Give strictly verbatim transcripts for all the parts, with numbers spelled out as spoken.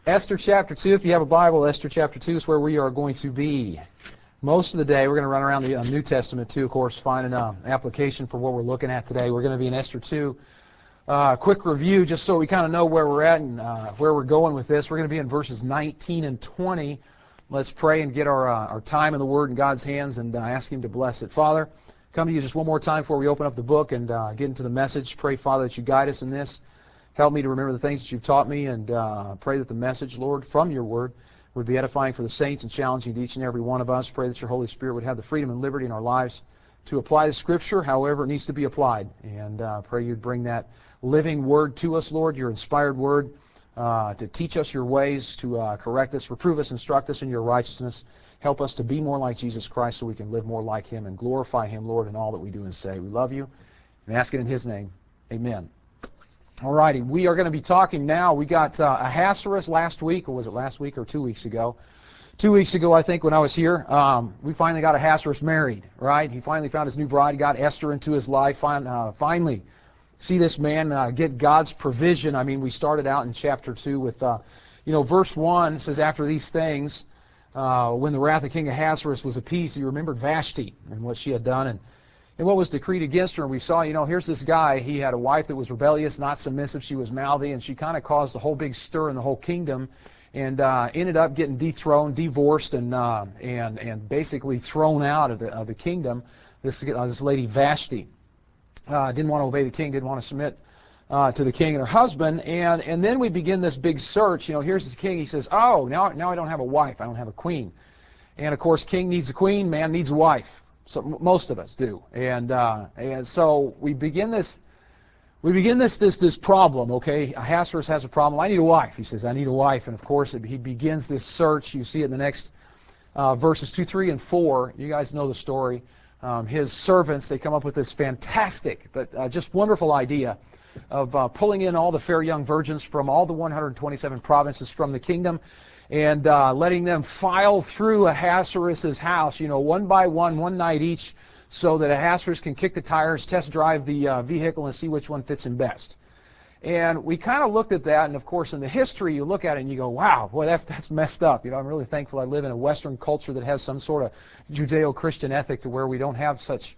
Esther chapter two, if you have a Bible, Esther chapter two is where we are going to be. Most of the day, we're going to run around the uh, New Testament too, of course, finding an uh, application for what we're looking at today. We're going to be in Esther two. Uh, quick review, just so we kind of know where we're at and uh, where we're going with this. We're going to be in verses nineteen and twenty. Let's pray and get our, uh, our time in the Word in God's hands and uh, ask Him to bless it. Father, come to you just one more time before we open up the book and uh, get into the message. Pray, Father, that you guide us in this. Help me to remember the things that you've taught me, and uh, pray that the message, Lord, from your word would be edifying for the saints and challenging to each and every one of us. Pray that your Holy Spirit would have the freedom and liberty in our lives to apply the Scripture however it needs to be applied. And uh, pray you'd bring that living word to us, Lord, your inspired word, uh, to teach us your ways, to uh, correct us, reprove us, instruct us in your righteousness. Help us to be more like Jesus Christ so we can live more like Him and glorify Him, Lord, in all that we do and say. We love you and ask it in His name. Amen. All righty, we are going to be talking now. We got uh, Ahasuerus last week, or was it last week or two weeks ago? Two weeks ago, I think, when I was here, um, we finally got Ahasuerus married, right? He finally found his new bride, got Esther into his life. Fin uh, finally, see this man uh, get God's provision. I mean, we started out in chapter two with, uh, you know, verse one says, after these things, uh, when the wrath of King Ahasuerus was appeased, he remembered Vashti and what she had done, and And what was decreed against her. And we saw, you know, here's this guy. He had a wife that was rebellious, not submissive. She was mouthy, and she kind of caused a whole big stir in the whole kingdom, and uh, ended up getting dethroned, divorced, and uh, and and basically thrown out of the of the kingdom. This uh, this lady Vashti uh, didn't want to obey the king, didn't want to submit uh, to the king and her husband. And and then we begin this big search. You know, here's the king. He says, oh, now now I don't have a wife. I don't have a queen. And of course, king needs a queen, man needs a wife. So most of us do, and uh, and so we begin this, we begin this this this problem. Okay, Ahasuerus has a problem. I need a wife. He says, I need a wife, and of course it, he begins this search. You see it in the next uh, verses two, three, and four. You guys know the story. Um, his servants, they come up with this fantastic but uh, just wonderful idea of uh, pulling in all the fair young virgins from all the one hundred twenty-seven provinces from the kingdom, and uh, letting them file through Ahasuerus' house, you know, one by one, one night each, so that Ahasuerus can kick the tires, test drive the uh, vehicle, and see which one fits him best. And we kind of looked at that, and of course, in the history, you look at it and you go, wow, boy, that's that's messed up. You know, I'm really thankful I live in a Western culture that has some sort of Judeo-Christian ethic to where we don't have such,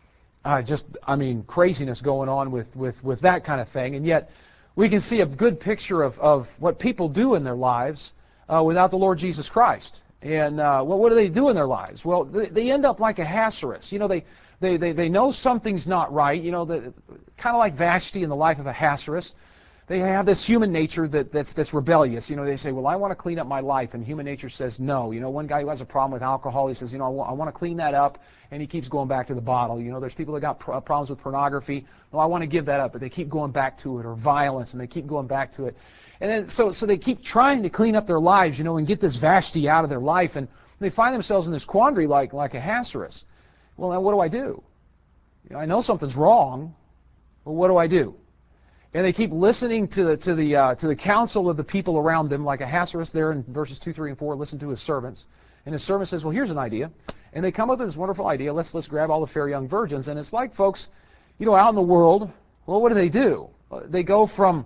uh, just, I mean, craziness going on with, with, with that kind of thing. And yet, we can see a good picture of, of what people do in their lives Uh, without the Lord Jesus Christ. And uh, well, what do they do in their lives? Well, they, they end up like Ahasuerus. You know, they, they, they, they know something's not right. You know, kind of like Vashti in the life of Ahasuerus. They have this human nature that, that's, that's rebellious. You know, they say, well, I want to clean up my life. And human nature says no. You know, one guy who has a problem with alcohol, he says, you know, I, wa I want to clean that up. And he keeps going back to the bottle. You know, there's people that got pr problems with pornography. No, I want to give that up. But they keep going back to it. Or violence, and they keep going back to it. And then, so, so they keep trying to clean up their lives, you know, and get this Vashti out of their life. And they find themselves in this quandary like, like Ahasuerus. Well, now what do I do? You know, I know something's wrong, but what do I do? And they keep listening to the, to the, uh, to the counsel of the people around them, like Ahasuerus there in verses two, three, and four, listen to his servants. And his servant says, well, here's an idea. And they come up with this wonderful idea. Let's, let's grab all the fair young virgins. And it's like, folks, you know, out in the world, well, what do they do? They go from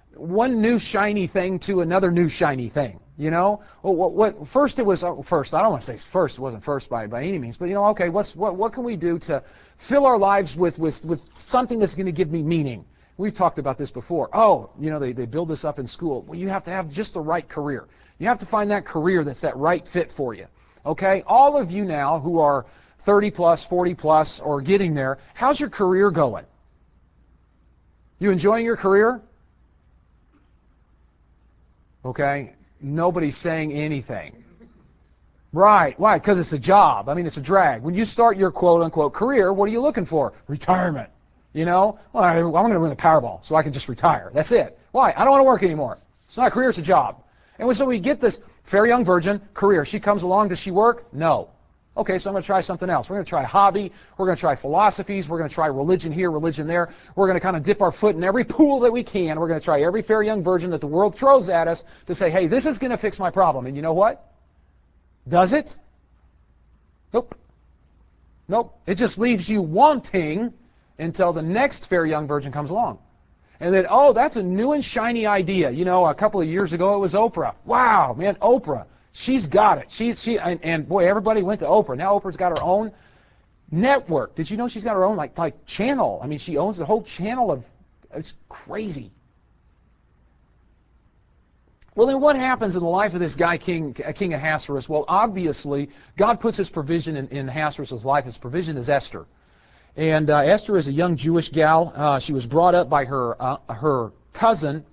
one new shiny thing to another new shiny thing, you know. Well, what, what first it was uh, first. I don't want to say first. It wasn't first by by any means, but you know, okay. What's what? What can we do to fill our lives with with with something that's going to give me meaning? We've talked about this before. Oh, you know, they they build this up in school. Well, you have to have just the right career. You have to find that career that's that right fit for you. Okay, all of you now who are thirty plus, forty plus, or getting there, how's your career going? You enjoying your career? Okay, nobody's saying anything. Right, why? Because it's a job. I mean, it's a drag. When you start your quote-unquote career, what are you looking for? Retirement. You know, well, I, I'm going to win the Powerball so I can just retire. That's it. Why? I don't want to work anymore. It's not a career, it's a job. And so we get this fair young virgin career. She comes along, does she work? No. Okay, so I'm going to try something else. We're going to try a hobby. We're going to try philosophies. We're going to try religion here, religion there. We're going to kind of dip our foot in every pool that we can. We're going to try every fair young virgin that the world throws at us to say, hey, this is going to fix my problem. And you know what? Does it? Nope. Nope. It just leaves you wanting until the next fair young virgin comes along. And then, oh, that's a new and shiny idea. You know, a couple of years ago it was Oprah. Wow, man, Oprah. She's got it. She's she and, and boy, everybody went to Oprah. Now Oprah's got her own network. Did you know she's got her own like like channel? I mean, she owns the whole channel of. It's crazy. Well, then what happens in the life of this guy, King King Ahasuerus? Well, obviously, God puts His provision in, in Ahasuerus' life. His provision is Esther. And uh, Esther is a young Jewish gal. Uh, she was brought up by her uh, her cousin,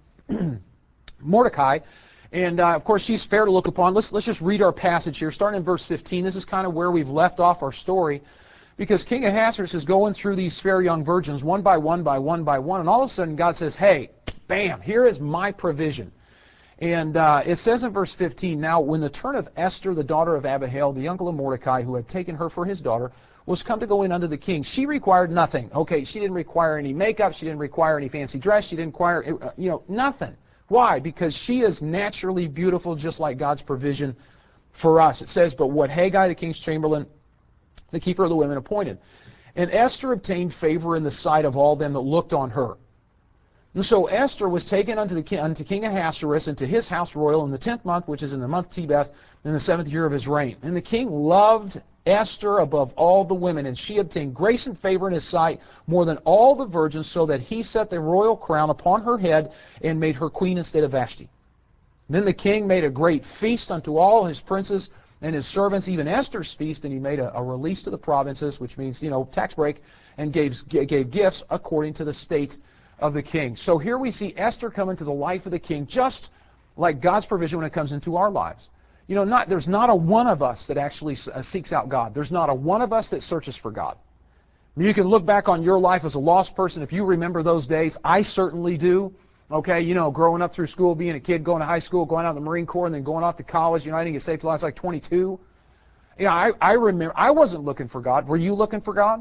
Mordecai. And, uh, of course, she's fair to look upon. Let's, let's just read our passage here, starting in verse fifteen. This is kind of where we've left off our story. Because King Ahasuerus is going through these fair young virgins, one by one, by one, by one. And all of a sudden, God says, hey, bam, here is my provision. And uh, it says in verse fifteen, now when the turn of Esther, the daughter of Abihail, the uncle of Mordecai, who had taken her for his daughter, was come to go in unto the king, she required nothing. Okay, she didn't require any makeup. She didn't require any fancy dress. She didn't require, uh, you know, nothing. Why? Because she is naturally beautiful, just like God's provision for us. It says, but what Haggai, the king's chamberlain, the keeper of the women, appointed. And Esther obtained favor in the sight of all them that looked on her. And so Esther was taken unto, the king, unto King Ahasuerus into his house royal in the tenth month, which is in the month Tebeth, in the seventh year of his reign. And the king loved Esther above all the women, and she obtained grace and favor in his sight more than all the virgins, so that he set the royal crown upon her head and made her queen instead of Vashti. Then the king made a great feast unto all his princes and his servants, even Esther's feast, and he made a, a release to the provinces, which means, you know, tax break, and gave, gave gifts according to the state of the king. So here we see Esther come into the life of the king, just like God's provision when it comes into our lives. You know, not, there's not a one of us that actually uh, seeks out God. There's not a one of us that searches for God. You can look back on your life as a lost person. If you remember those days, I certainly do. Okay, you know, growing up through school, being a kid, going to high school, going out in the Marine Corps, and then going off to college. You know, I didn't get saved until I was like twenty-two. You know, I, I remember, I wasn't looking for God. Were you looking for God?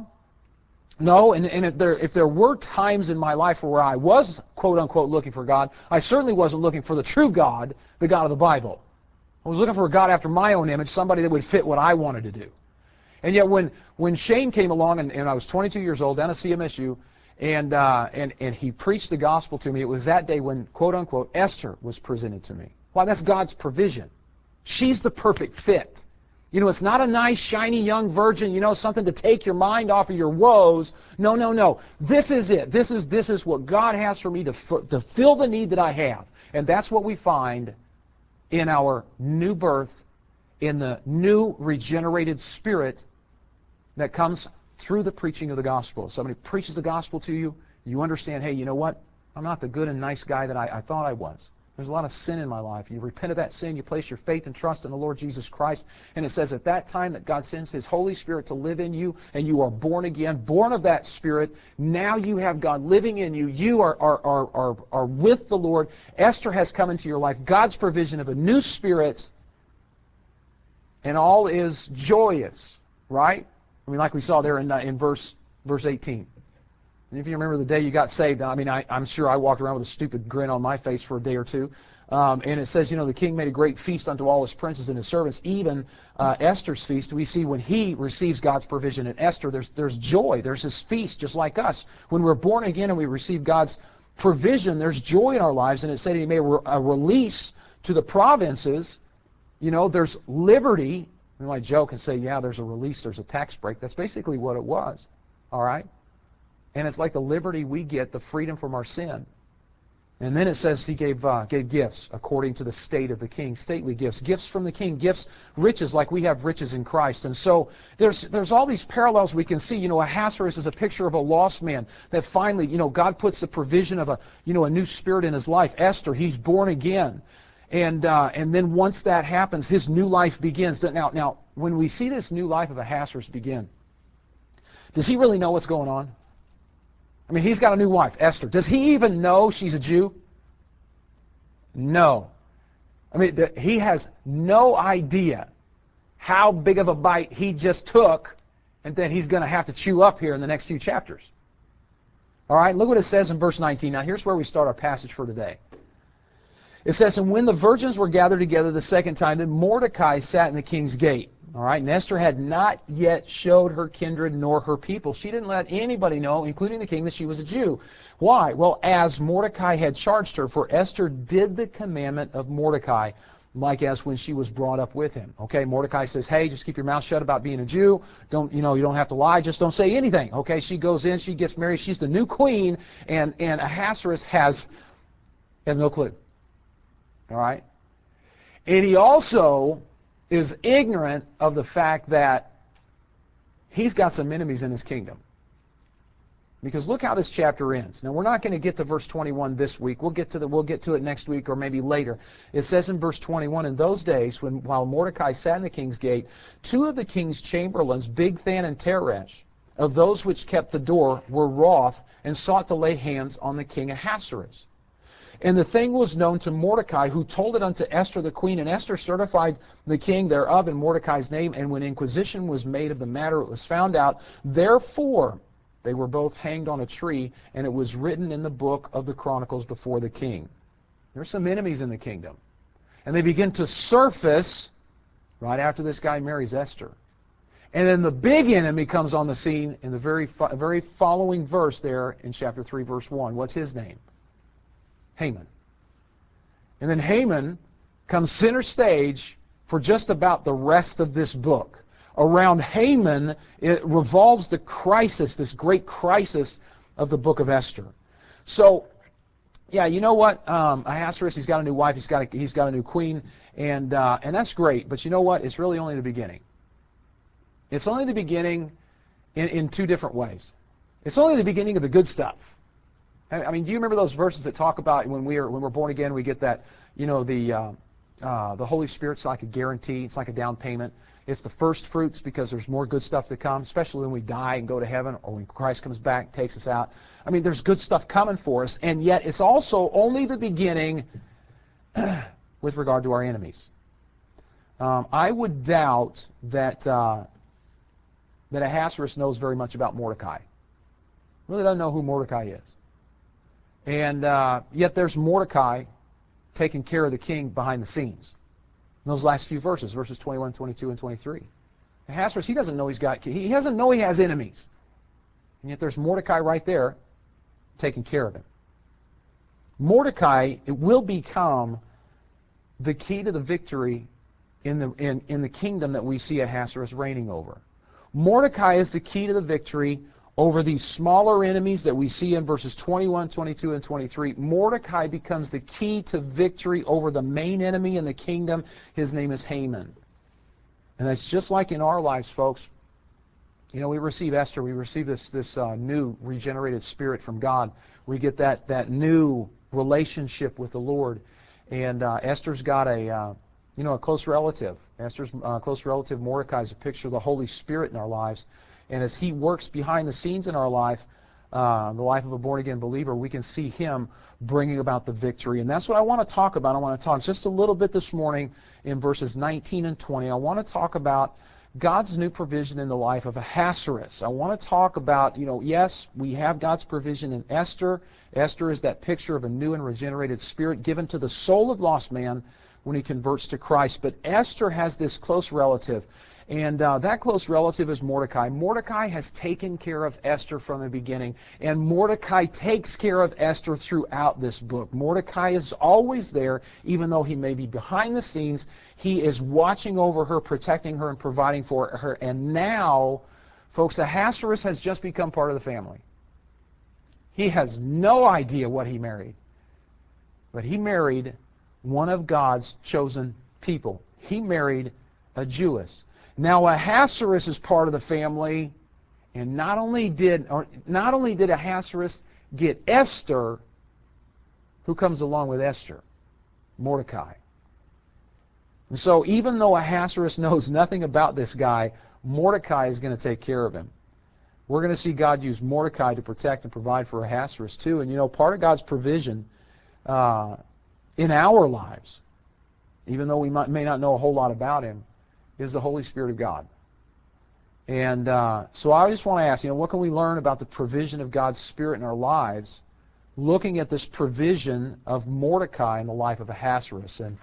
No, and, and if, there, if there were times in my life where I was, quote-unquote, looking for God, I certainly wasn't looking for the true God, the God of the Bible. I was looking for a God after my own image, somebody that would fit what I wanted to do. And yet when, when Shane came along, and, and I was twenty-two years old, down at C M S U, and, uh, and, and he preached the gospel to me, it was that day when, quote-unquote, Esther was presented to me. Why, that's God's provision. She's the perfect fit. You know, it's not a nice, shiny young virgin, you know, something to take your mind off of your woes. No, no, no. This is it. This is, this is what God has for me to, to fill the need that I have. And that's what we find in our new birth, in the new regenerated spirit that comes through the preaching of the gospel. Somebody preaches the gospel to you, you understand, hey, you know what? I'm not the good and nice guy that I, I thought I was. There's a lot of sin in my life. You repent of that sin, you place your faith and trust in the Lord Jesus Christ, and it says at that time that God sends His Holy Spirit to live in you, and you are born again, born of that Spirit. Now you have God living in you. You are, are, are, are, are with the Lord. Esther has come into your life. God's provision of a new spirit, and all is joyous, right? I mean, like we saw there in, uh, in verse, verse eighteen. And if you remember the day you got saved, I mean, I, I'm sure I walked around with a stupid grin on my face for a day or two. Um, and it says, you know, the king made a great feast unto all his princes and his servants, even uh, Esther's feast. We see when he receives God's provision in Esther, there's, there's joy. There's this feast just like us. When we're born again and we receive God's provision, there's joy in our lives. And it said he made a release to the provinces. You know, there's liberty. We might joke and say, yeah, there's a release, there's a tax break. That's basically what it was. All right? And it's like the liberty we get, the freedom from our sin. And then it says he gave uh, gave gifts according to the state of the king, stately gifts, gifts from the king, gifts, riches like we have riches in Christ. And so there's there's all these parallels we can see. You know, Ahasuerus is a picture of a lost man that finally, you know, God puts the provision of a you know a new spirit in his life. Esther, he's born again, and uh, and then once that happens, his new life begins. Now now when we see this new life of Ahasuerus begin, does he really know what's going on? I mean, he's got a new wife, Esther. Does he even know she's a Jew? No. I mean, the, he has no idea how big of a bite he just took and that he's going to have to chew up here in the next few chapters. All right, look what it says in verse nineteen. Now, here's where we start our passage for today. It says, and when the virgins were gathered together the second time, then Mordecai sat in the king's gate. All right, and Esther had not yet showed her kindred nor her people. She didn't let anybody know, including the king, that she was a Jew. Why? Well, as Mordecai had charged her, for Esther did the commandment of Mordecai, like as when she was brought up with him. Okay, Mordecai says, hey, just keep your mouth shut about being a Jew. Don't, you know, you don't have to lie. Just don't say anything. Okay, she goes in, she gets married. She's the new queen, and, and Ahasuerus has, has no clue. All right? And he also is ignorant of the fact that he's got some enemies in his kingdom. Because look how this chapter ends. Now, we're not going to get to verse twenty-one this week. We'll get to the we'll get to it next week or maybe later. It says in verse twenty-one, in those days, when while Mordecai sat in the king's gate, two of the king's chamberlains, Bigthan and Teresh, of those which kept the door, were wroth and sought to lay hands on the king Ahasuerus. And the thing was known to Mordecai, who told it unto Esther the queen, and Esther certified the king thereof in Mordecai's name. And when inquisition was made of the matter, it was found out. Therefore they were both hanged on a tree, and it was written in the book of the Chronicles before the king. There's some enemies in the kingdom. And they begin to surface right after this guy marries Esther. And then the big enemy comes on the scene in the very, very following verse there in chapter three, verse one. What's his name? Haman. And then Haman comes center stage for just about the rest of this book. Around Haman, it revolves the crisis, this great crisis of the book of Esther. So, yeah, you know what? Um, Ahasuerus, he's got a new wife, he's got a, he's got a new queen, and uh, and that's great. But you know what? It's really only the beginning. It's only the beginning in, in two different ways. It's only the beginning of the good stuff. I mean, do you remember those verses that talk about when we are when we're born again, we get that, you know, the uh, uh, the Holy Spirit's like a guarantee. It's like a down payment. It's the first fruits because there's more good stuff to come, especially when we die and go to heaven, or when Christ comes back and takes us out. I mean, there's good stuff coming for us, and yet it's also only the beginning with regard to our enemies. Um, I would doubt that uh, that Ahasuerus knows very much about Mordecai. Really doesn't know who Mordecai is. And uh, yet there's Mordecai taking care of the king behind the scenes. In those last few verses, verses twenty-one, twenty-two, and twenty-three. Ahasuerus, he doesn't know he's got, he doesn't know he has enemies. And yet there's Mordecai right there taking care of him. Mordecai, it will become the key to the victory in the, in, in the kingdom that we see Ahasuerus reigning over. Mordecai is the key to the victory over these smaller enemies that we see in verses twenty-one, twenty-two, and twenty-three. Mordecai becomes the key to victory over the main enemy in the kingdom. His name is Haman. And that's just like in our lives, folks. You know, we receive Esther. We receive this, this uh, new regenerated spirit from God. We get that, that new relationship with the Lord. And uh, Esther's got a, uh, you know, a close relative. Esther's uh, close relative, Mordecai, is a picture of the Holy Spirit in our lives. And as he works behind the scenes in our life, uh, the life of a born-again believer, we can see him bringing about the victory. And that's what I want to talk about. I want to talk just a little bit this morning in verses nineteen and twenty. I want to talk about God's new provision in the life of Ahasuerus. I want to talk about, you know, yes, we have God's provision in Esther. Esther is that picture of a new and regenerated spirit given to the soul of lost man when he converts to Christ. But Esther has this close relative. And uh, that close relative is Mordecai. Mordecai has taken care of Esther from the beginning. And Mordecai takes care of Esther throughout this book. Mordecai is always there, even though he may be behind the scenes. He is watching over her, protecting her, and providing for her. And now, folks, Ahasuerus has just become part of the family. He has no idea what he married. But he married one of God's chosen people. He married a Jewess. Now Ahasuerus is part of the family, and not only did or not only did Ahasuerus get Esther, who comes along with Esther? Mordecai. And so even though Ahasuerus knows nothing about this guy, Mordecai is going to take care of him. We're going to see God use Mordecai to protect and provide for Ahasuerus too. And you know, part of God's provision uh, in our lives, even though we might, may not know a whole lot about him, is the Holy Spirit of God. And uh, so I just want to ask, you know, what can we learn about the provision of God's Spirit in our lives, looking at this provision of Mordecai in the life of Ahasuerus? And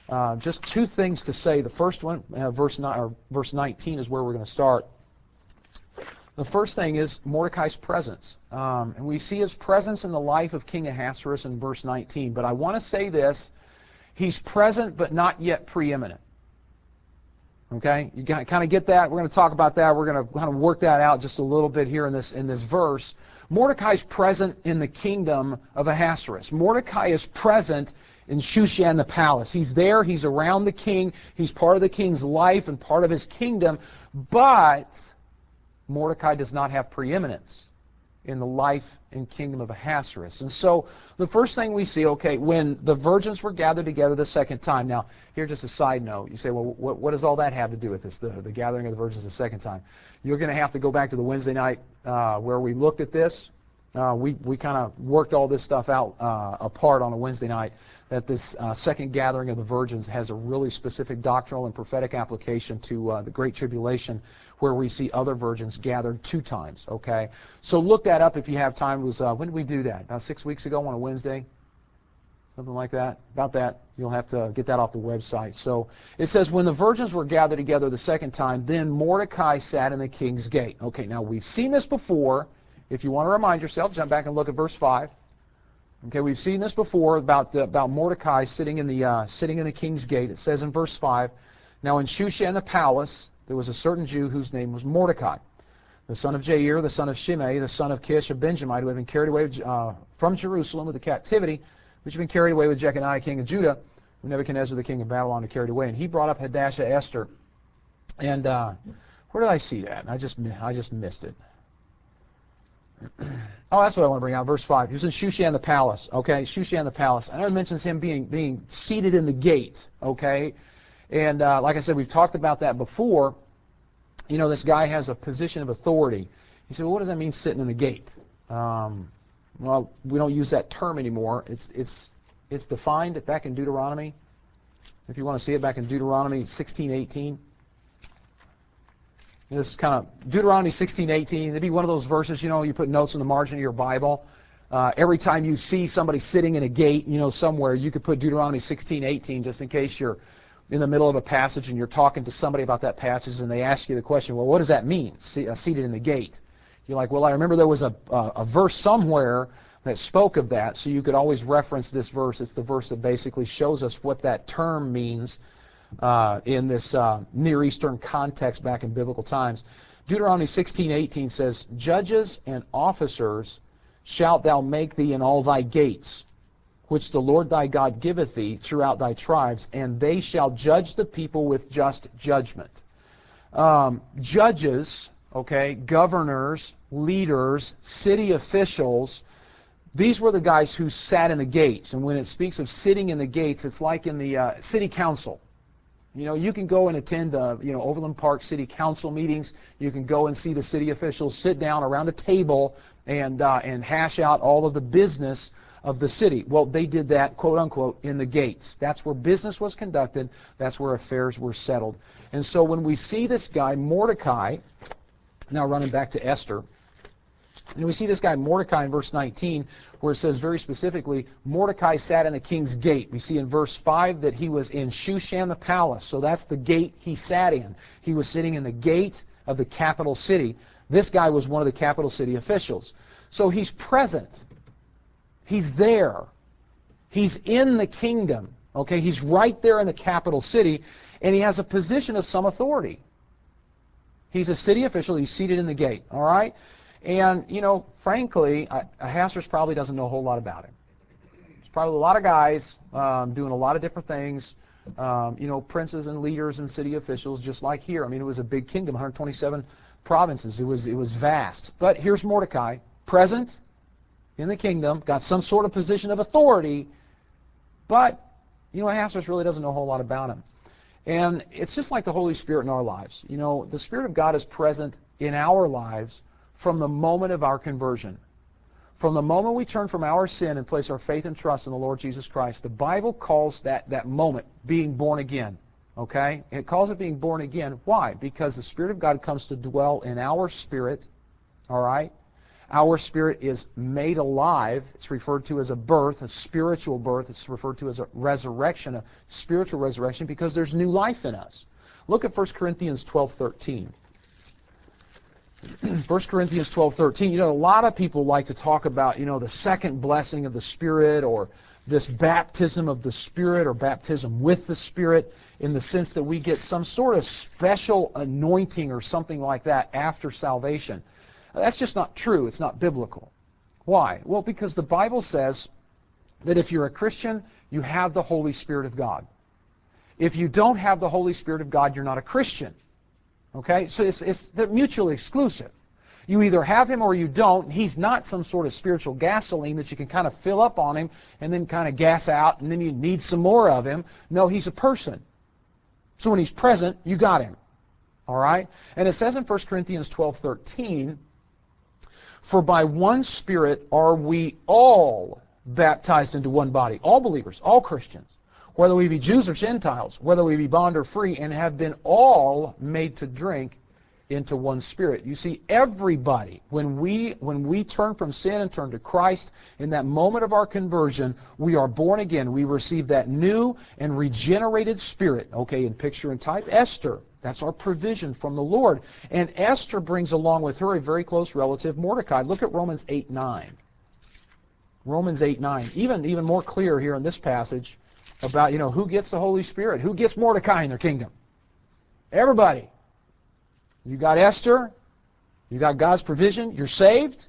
Uh, just two things to say. The first one, uh, verse, nine, or verse nineteen, is where we're going to start. The first thing is Mordecai's presence. Um, and we see his presence in the life of King Ahasuerus in verse nineteen. But I want to say this. He's present but not yet preeminent. Okay? You kind of get that? We're going to talk about that. We're going to kind of work that out just a little bit here in this, in this verse. Mordecai's present in the kingdom of Ahasuerus. Mordecai is present in Shushan the palace. He's there. He's around the king. He's part of the king's life and part of his kingdom. But Mordecai does not have preeminence in the life and kingdom of Ahasuerus. And so the first thing we see, okay, when the virgins were gathered together the second time. Now, here just a side note. You say, well, what, what does all that have to do with this, the, the gathering of the virgins the second time? You're going to have to go back to the Wednesday night uh, where we looked at this. Uh, we we kind of worked all this stuff out uh, apart on a Wednesday night, that this uh, second gathering of the virgins has a really specific doctrinal and prophetic application to uh, the Great Tribulation, where we see other virgins gathered two times, okay? So look that up if you have time. It was, uh, when did we do that? About six weeks ago on a Wednesday? Something like that? About that. You'll have to get that off the website. So it says, when the virgins were gathered together the second time, then Mordecai sat in the king's gate. Okay, now we've seen this before. If you want to remind yourself, jump back and look at verse five. Okay, we've seen this before about the, about Mordecai sitting in the uh, sitting in the king's gate. It says in verse five, now in Shushan the palace there was a certain Jew whose name was Mordecai, the son of Jair, the son of Shimei, the son of Kish, a Benjamite, who had been carried away uh, from Jerusalem with the captivity, which had been carried away with Jeconiah king of Judah, who Nebuchadnezzar the king of Babylon had carried away. And he brought up Hadassah Esther. And uh, where did I see that? I just I just missed it. Oh, that's what I want to bring out. Verse five. He was in Shushan the palace. Okay, Shushan the palace. I know it mentions him being being seated in the gate. Okay, and uh, like I said, we've talked about that before. You know, this guy has a position of authority. He said, well, what does that mean, sitting in the gate? Um, well, we don't use that term anymore. It's it's it's defined back in Deuteronomy. If you want to see it, back in Deuteronomy sixteen eighteen. This is kind of Deuteronomy sixteen eighteen. It'd be one of those verses, you know, you put notes in the margin of your Bible. Uh, every time you see somebody sitting in a gate, you know, somewhere, you could put Deuteronomy sixteen eighteen just in case you're in the middle of a passage and you're talking to somebody about that passage and they ask you the question, well, what does that mean, See, uh, seated in the gate? You're like, well, I remember there was a, uh, a verse somewhere that spoke of that, so you could always reference this verse. It's the verse that basically shows us what that term means Uh, in this uh, Near Eastern context back in biblical times. Deuteronomy sixteen eighteen says, judges and officers shalt thou make thee in all thy gates, which the Lord thy God giveth thee throughout thy tribes, and they shall judge the people with just judgment. Um, judges, okay, governors, leaders, city officials, these were the guys who sat in the gates. And when it speaks of sitting in the gates, it's like in the uh, city council. You know, you can go and attend, uh, you know, Overland Park City Council meetings. You can go and see the city officials sit down around a table and uh, and hash out all of the business of the city. Well, they did that, quote unquote, in the gates. That's where business was conducted. That's where affairs were settled. And so when we see this guy Mordecai, now running back to Esther, and we see this guy Mordecai in verse nineteen, where it says very specifically, Mordecai sat in the king's gate. We see in verse five that he was in Shushan the palace. So that's the gate he sat in. He was sitting in the gate of the capital city. This guy was one of the capital city officials. So he's present. He's there. He's in the kingdom. Okay, he's right there in the capital city, and he has a position of some authority. He's a city official. He's seated in the gate. All right? And, you know, frankly, Ahasuerus probably doesn't know a whole lot about him. There's probably a lot of guys um, doing a lot of different things, um, you know, princes and leaders and city officials, just like here. I mean, it was a big kingdom, one hundred twenty-seven provinces. It was, it was vast. But here's Mordecai, present in the kingdom, got some sort of position of authority, but, you know, Ahasuerus really doesn't know a whole lot about him. And it's just like the Holy Spirit in our lives. You know, the Spirit of God is present in our lives from the moment of our conversion. From the moment we turn from our sin and place our faith and trust in the Lord Jesus Christ, the Bible calls that, that moment being born again. Okay? It calls it being born again. Why? Because the Spirit of God comes to dwell in our spirit. All right? Our spirit is made alive. It's referred to as a birth, a spiritual birth. It's referred to as a resurrection, a spiritual resurrection, because there's new life in us. Look at First Corinthians twelve thirteen. First Corinthians twelve thirteen. You know, a lot of people like to talk about, you know, the second blessing of the Spirit, or this baptism of the Spirit, or baptism with the Spirit, in the sense that we get some sort of special anointing or something like that after salvation. That's just not true. It's not biblical. Why? Well, because the Bible says that if you're a Christian, you have the Holy Spirit of God. If you don't have the Holy Spirit of God, you're not a Christian. Okay? So it's, it's they're mutually exclusive. You either have Him or you don't. He's not some sort of spiritual gasoline that you can kind of fill up on Him and then kind of gas out, and then you need some more of Him. No, He's a person. So when He's present, you got Him. All right? And it says in First Corinthians twelve thirteen, "For by one Spirit are we all baptized into one body." All believers, all Christians, whether we be Jews or Gentiles, whether we be bond or free, and have been all made to drink into one Spirit. You see, everybody, when we when we turn from sin and turn to Christ, in that moment of our conversion, we are born again. We receive that new and regenerated spirit. Okay, in picture and type, Esther. That's our provision from the Lord. And Esther brings along with her a very close relative, Mordecai. Look at Romans eight nine. Romans eight nine. Even, even more clear here in this passage about, you know, who gets the Holy Spirit. Who gets Mordecai in their kingdom? Everybody. You got Esther. You got God's provision. You're saved.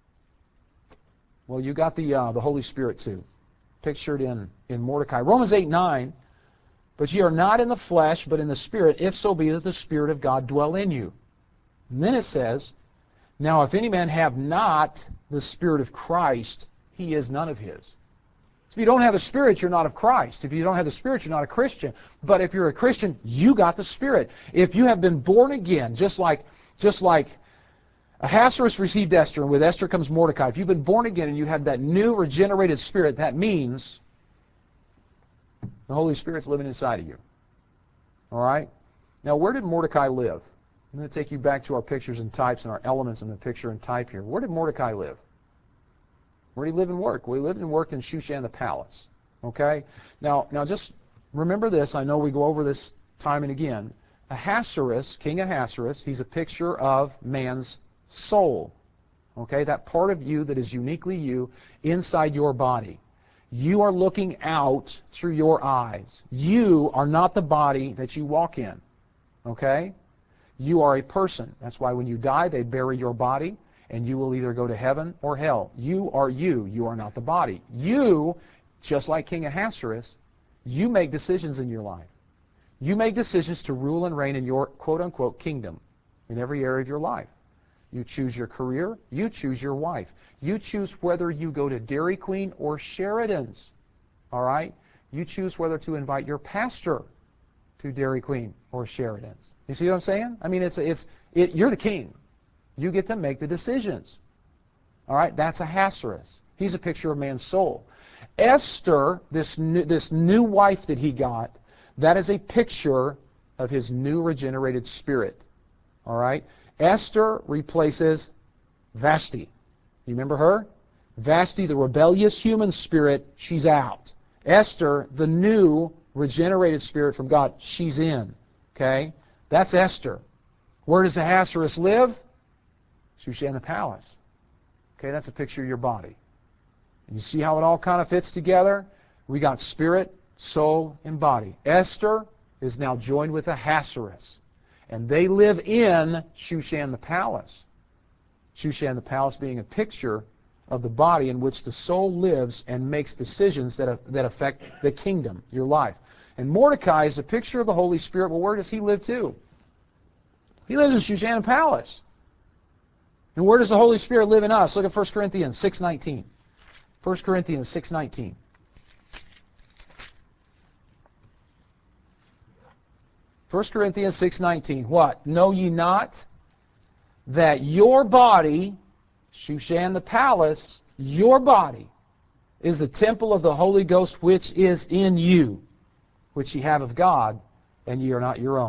Well, you got the, uh, the Holy Spirit too, pictured in, in Mordecai. Romans eight nine. "But ye are not in the flesh, but in the Spirit, if so be that the Spirit of God dwell in you." And then it says, "Now if any man have not the Spirit of Christ, he is none of his." If you don't have the Spirit, you're not of Christ. If you don't have the Spirit, you're not a Christian. But if you're a Christian, you got the Spirit. If you have been born again, just like, just like Ahasuerus received Esther, and with Esther comes Mordecai. If you've been born again and you have that new regenerated spirit, that means the Holy Spirit's living inside of you. All right? Now, where did Mordecai live? I'm going to take you back to our pictures and types and our elements in the picture and type here. Where did Mordecai live? Where did he live and work? Well, he lived and worked in Shushan the palace. Okay? Now, now just remember this. I know we go over this time and again. Ahasuerus, King Ahasuerus, he's a picture of man's soul. Okay? That part of you that is uniquely you inside your body. You are looking out through your eyes. You are not the body that you walk in. Okay? You are a person. That's why when you die, they bury your body, and you will either go to heaven or hell. You are you. You are not the body. You, just like King Ahasuerus, you make decisions in your life. You make decisions to rule and reign in your quote-unquote kingdom in every area of your life. You choose your career. You choose your wife. You choose whether you go to Dairy Queen or Sheridan's. All right? You choose whether to invite your pastor to Dairy Queen or Sheridan's. You see what I'm saying? I mean, it's it's it, you're the king. You get to make the decisions. All right? That's Ahasuerus. He's a picture of man's soul. Esther, this new, this new wife that he got, that is a picture of his new regenerated spirit. All right? Esther replaces Vashti. You remember her? Vashti, the rebellious human spirit, she's out. Esther, the new regenerated spirit from God, she's in. Okay? That's Esther. Where does Ahasuerus live? Shushan the palace. Okay, that's a picture of your body. And you see how it all kind of fits together? We got spirit, soul, and body. Esther is now joined with Ahasuerus. And they live in Shushan the palace. Shushan the palace being a picture of the body in which the soul lives and makes decisions that, that affect the kingdom, your life. And Mordecai is a picture of the Holy Spirit. Well, where does he live too? He lives in Shushan the palace. And where does the Holy Spirit live in us? Look at First Corinthians six nineteen. First Corinthians six nineteen. First Corinthians six nineteen. What? Know ye not that your body, Shushan the palace, your body is the temple of the Holy Ghost which is in you, which ye have of God, and ye are not your own.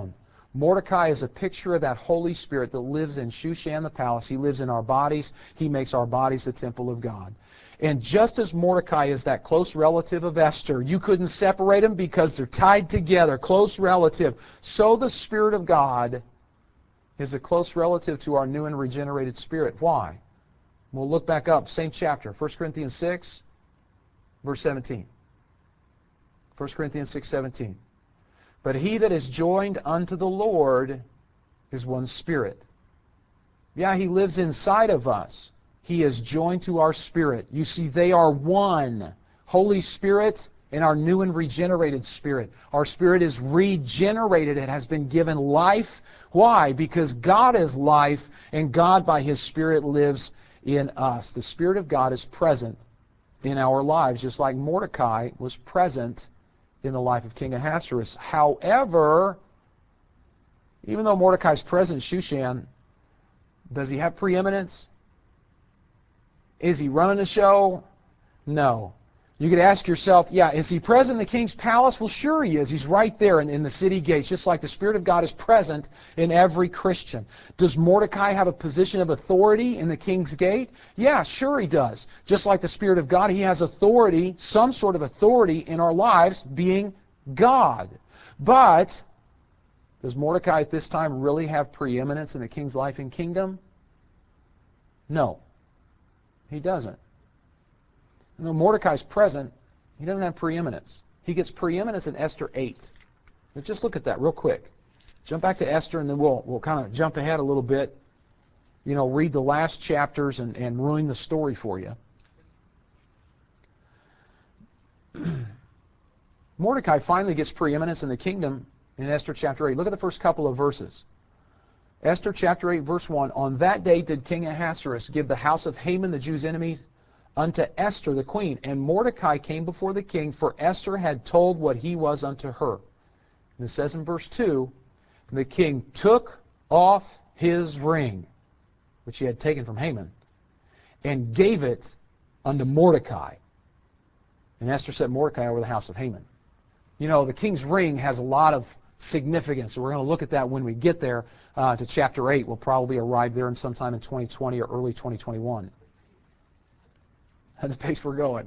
Mordecai is a picture of that Holy Spirit that lives in Shushan the palace. He lives in our bodies. He makes our bodies the temple of God. And just as Mordecai is that close relative of Esther, you couldn't separate them because they're tied together, close relative. So the Spirit of God is a close relative to our new and regenerated spirit. Why? We'll look back up, same chapter, First Corinthians six, verse seventeen. First Corinthians six, seventeen. But he that is joined unto the Lord is one spirit. Yeah, he lives inside of us. He is joined to our spirit. You see, they are one. Holy Spirit and our new and regenerated spirit. Our spirit is regenerated. It has been given life. Why? Because God is life, and God by His Spirit lives in us. The Spirit of God is present in our lives, just like Mordecai was present in the life of King Ahasuerus. However, even though Mordecai is present in Shushan, does he have preeminence? Is he running the show? No. You could ask yourself, yeah, is he present in the king's palace? Well, sure he is. He's right there in, in the city gates, just like the Spirit of God is present in every Christian. Does Mordecai have a position of authority in the king's gate? Yeah, sure he does. Just like the Spirit of God, he has authority, some sort of authority in our lives, being God. But does Mordecai at this time really have preeminence in the king's life and kingdom? No, he doesn't. And though Mordecai is present, he doesn't have preeminence. He gets preeminence in Esther eight. Let's just look at that real quick. Jump back to Esther, and then we'll we'll kind of jump ahead a little bit. You know, read the last chapters and, and ruin the story for you. Mordecai finally gets preeminence in the kingdom in Esther chapter eight. Look at the first couple of verses. Esther chapter eight, verse one. On that day did King Ahasuerus give the house of Haman, the Jews' enemy, unto Esther the queen. And Mordecai came before the king, for Esther had told what he was unto her. And it says in verse two, the king took off his ring, which he had taken from Haman, and gave it unto Mordecai. And Esther set Mordecai over the house of Haman. You know, the king's ring has a lot of significance. So we're going to look at that when we get there uh, to chapter eight. We'll probably arrive there in sometime in twenty twenty or early twenty twenty-one. That's the pace we're going.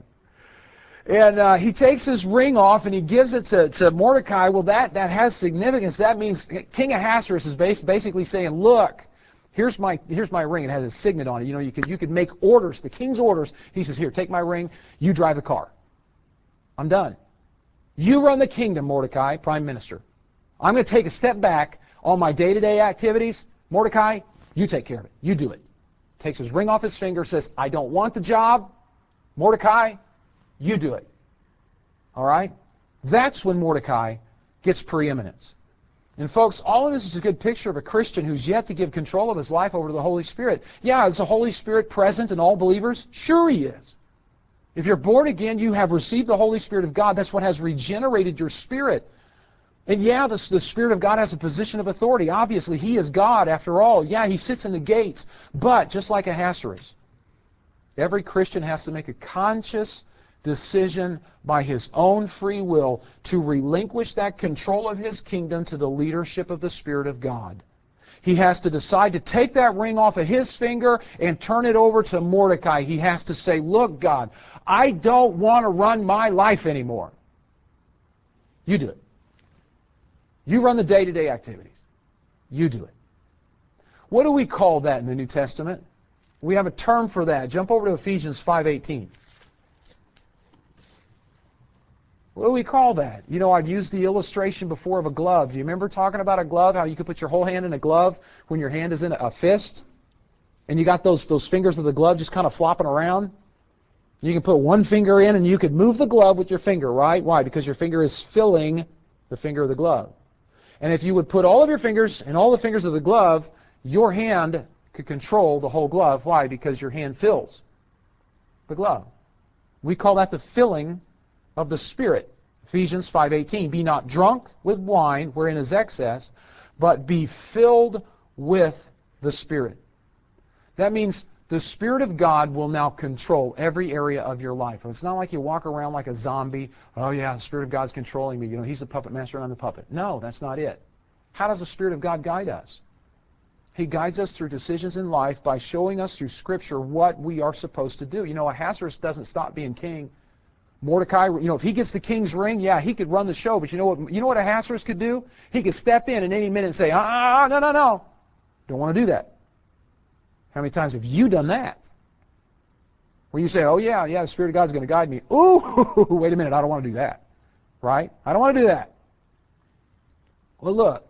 And uh, he takes his ring off and he gives it to, to Mordecai. Well, that, that has significance. That means King Ahasuerus is bas basically saying, look, here's my, here's my ring. It has a signet on it. You know, you could, you could make orders, the king's orders. He says, here, take my ring. You drive the car. I'm done. You run the kingdom, Mordecai, prime minister. I'm going to take a step back on my day-to-day activities. Mordecai, you take care of it. You do it. Takes his ring off his finger, says, I don't want the job. Mordecai, you do it. All right? That's when Mordecai gets preeminence. And folks, all of this is a good picture of a Christian who's yet to give control of his life over to the Holy Spirit. Yeah, is the Holy Spirit present in all believers? Sure he is. If you're born again, you have received the Holy Spirit of God. That's what has regenerated your spirit. And yeah, the, the Spirit of God has a position of authority. Obviously, He is God after all. Yeah, He sits in the gates. But just like Ahasuerus, every Christian has to make a conscious decision by his own free will to relinquish that control of his kingdom to the leadership of the Spirit of God. He has to decide to take that ring off of his finger and turn it over to Mordecai. He has to say, look, God, I don't want to run my life anymore. You do it. You run the day-to-day activities. You do it. What do we call that in the New Testament? We have a term for that. Jump over to Ephesians five eighteen. What do we call that? You know, I've used the illustration before of a glove. Do you remember talking about a glove, how you could put your whole hand in a glove when your hand is in a fist? And you got those, those fingers of the glove just kind of flopping around? You can put one finger in and you could move the glove with your finger, right? Why? Because your finger is filling the finger of the glove. And if you would put all of your fingers in all the fingers of the glove, your hand could control the whole glove. Why? Because your hand fills the glove. We call that the filling of the Spirit. Ephesians five eighteen. Be not drunk with wine, wherein is excess, but be filled with the Spirit. That means the Spirit of God will now control every area of your life. It's not like you walk around like a zombie. Oh yeah, the Spirit of God's controlling me. You know, He's the puppet master and I'm the puppet. No, that's not it. How does the Spirit of God guide us? He guides us through decisions in life by showing us through Scripture what we are supposed to do. You know, Ahasuerus doesn't stop being king. Mordecai, you know, if he gets the king's ring, yeah, he could run the show. But you know what? You know what Ahasuerus could do? He could step in at any minute and say, ah, no, no, no, don't want to do that. How many times have you done that? Where you say, oh yeah, yeah, the Spirit of God's going to guide me. Ooh, wait a minute, I don't want to do that. Right? I don't want to do that. Well, look.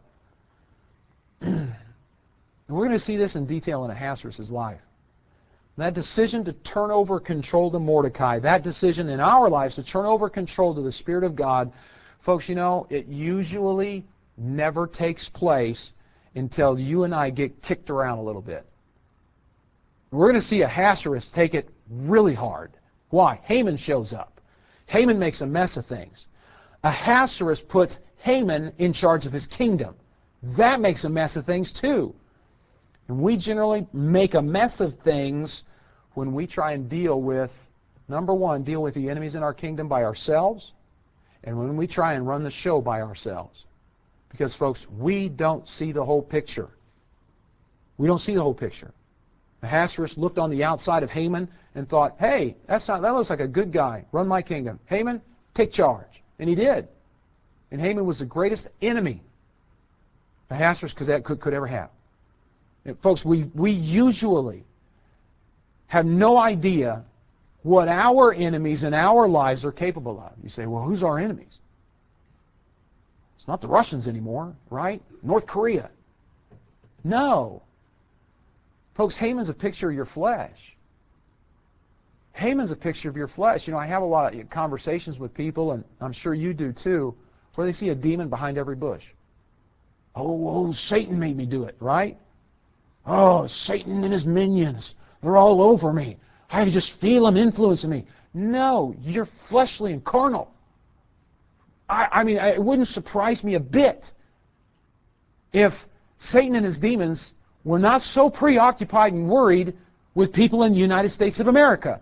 And we're going to see this in detail in Ahasuerus' life. That decision to turn over control to Mordecai, that decision in our lives to turn over control to the Spirit of God, folks, you know, it usually never takes place until you and I get kicked around a little bit. We're going to see Ahasuerus take it really hard. Why? Haman shows up. Haman makes a mess of things. Ahasuerus puts Haman in charge of his kingdom. That makes a mess of things too. And we generally make a mess of things when we try and deal with, number one, deal with the enemies in our kingdom by ourselves, and when we try and run the show by ourselves. Because, folks, we don't see the whole picture. We don't see the whole picture. Ahasuerus looked on the outside of Haman and thought, hey, that's not, that looks like a good guy. Run my kingdom. Haman, take charge. And he did. And Haman was the greatest enemy Ahasuerus could, could, could ever have. And folks, we, we usually have no idea what our enemies in our lives are capable of. You say, well, who's our enemies? It's not the Russians anymore, right? North Korea. No. Folks, Haman's a picture of your flesh. Haman's a picture of your flesh. You know, I have a lot of conversations with people, and I'm sure you do too, where they see a demon behind every bush. Oh, oh, Satan made me do it, right? Oh, Satan and his minions, they're all over me. I just feel them influencing me. No, you're fleshly and carnal. I, I mean, it wouldn't surprise me a bit if Satan and his demons were not so preoccupied and worried with people in the United States of America.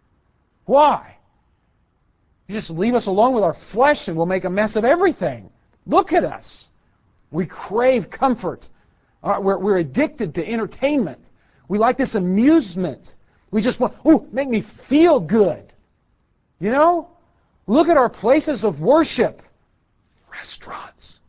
Why? You just leave us alone with our flesh and we'll make a mess of everything. Look at us. We crave comfort. Uh, we're, we're addicted to entertainment. We like this amusement. We just want, ooh, make me feel good. You know? Look at our places of worship. Restaurants.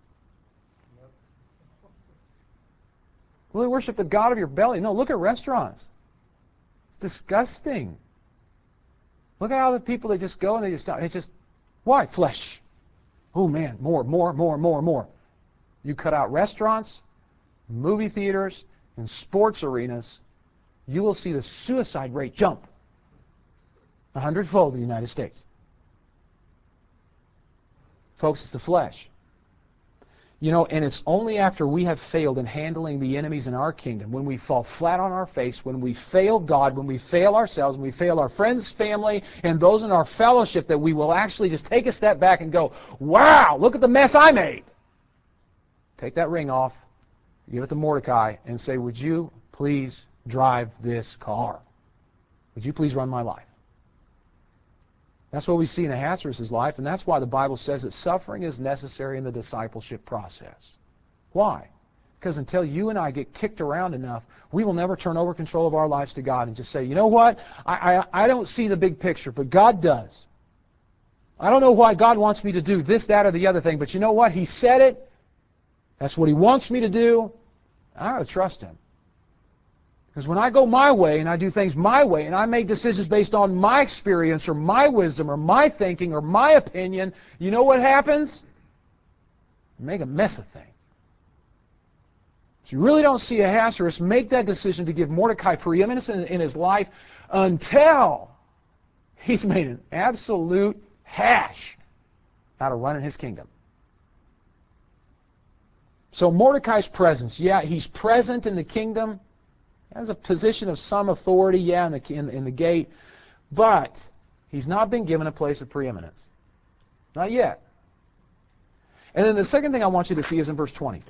Will you worship the God of your belly? No, look at restaurants. It's disgusting. Look at how the people, they just go and they just, it's just, why? Flesh. Oh man, more, more, more, more, more. You cut out restaurants, movie theaters, and sports arenas, you will see the suicide rate jump a hundredfold in the United States. Folks, it's the flesh. You know, and it's only after we have failed in handling the enemies in our kingdom, when we fall flat on our face, when we fail God, when we fail ourselves, when we fail our friends, family, and those in our fellowship, that we will actually just take a step back and go, wow, look at the mess I made. Take that ring off, give it to Mordecai, and say, would you please drive this car? Would you please run my life? That's what we see in Ahasuerus' life, and that's why the Bible says that suffering is necessary in the discipleship process. Why? Because until you and I get kicked around enough, we will never turn over control of our lives to God and just say, you know what, I, I, I don't see the big picture, but God does. I don't know why God wants me to do this, that, or the other thing, but you know what? He said it. That's what He wants me to do. I ought to trust Him. Because when I go my way and I do things my way and I make decisions based on my experience or my wisdom or my thinking or my opinion, you know what happens? You make a mess of things. So you really don't see Ahasuerus make that decision to give Mordecai preeminence in, in his life until he's made an absolute hash out of running his kingdom. So Mordecai's presence, yeah, he's present in the kingdom. He has a position of some authority, yeah, in the, in, in the gate. But he's not been given a place of preeminence. Not yet. And then the second thing I want you to see is in verse twenty.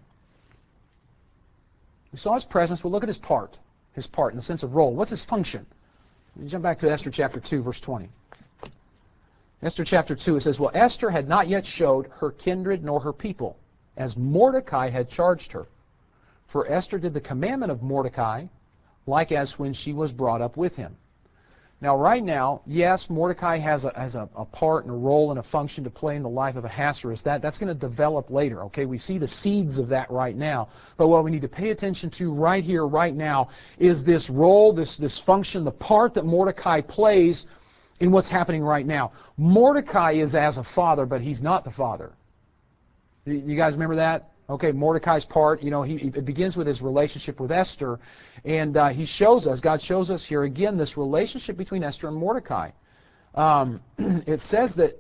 We saw his presence. We'll look at his part. His part in the sense of role. What's his function? Let me jump back to Esther chapter two, verse twenty. Esther chapter two, it says, well, Esther had not yet showed her kindred nor her people. as Mordecai had charged her. For Esther did the commandment of Mordecai, like as when she was brought up with him. Now, right now, yes, Mordecai has a, has a, a part and a role and a function to play in the life of Ahasuerus. That, that's going to develop later, okay? We see the seeds of that right now. But what we need to pay attention to right here, right now, is this role, this, this function, the part that Mordecai plays in what's happening right now. Mordecai is as a father, but he's not the father. You guys remember that? Okay, Mordecai's part, you know, he, it begins with his relationship with Esther, and uh, he shows us, God shows us here again, this relationship between Esther and Mordecai. Um, it says that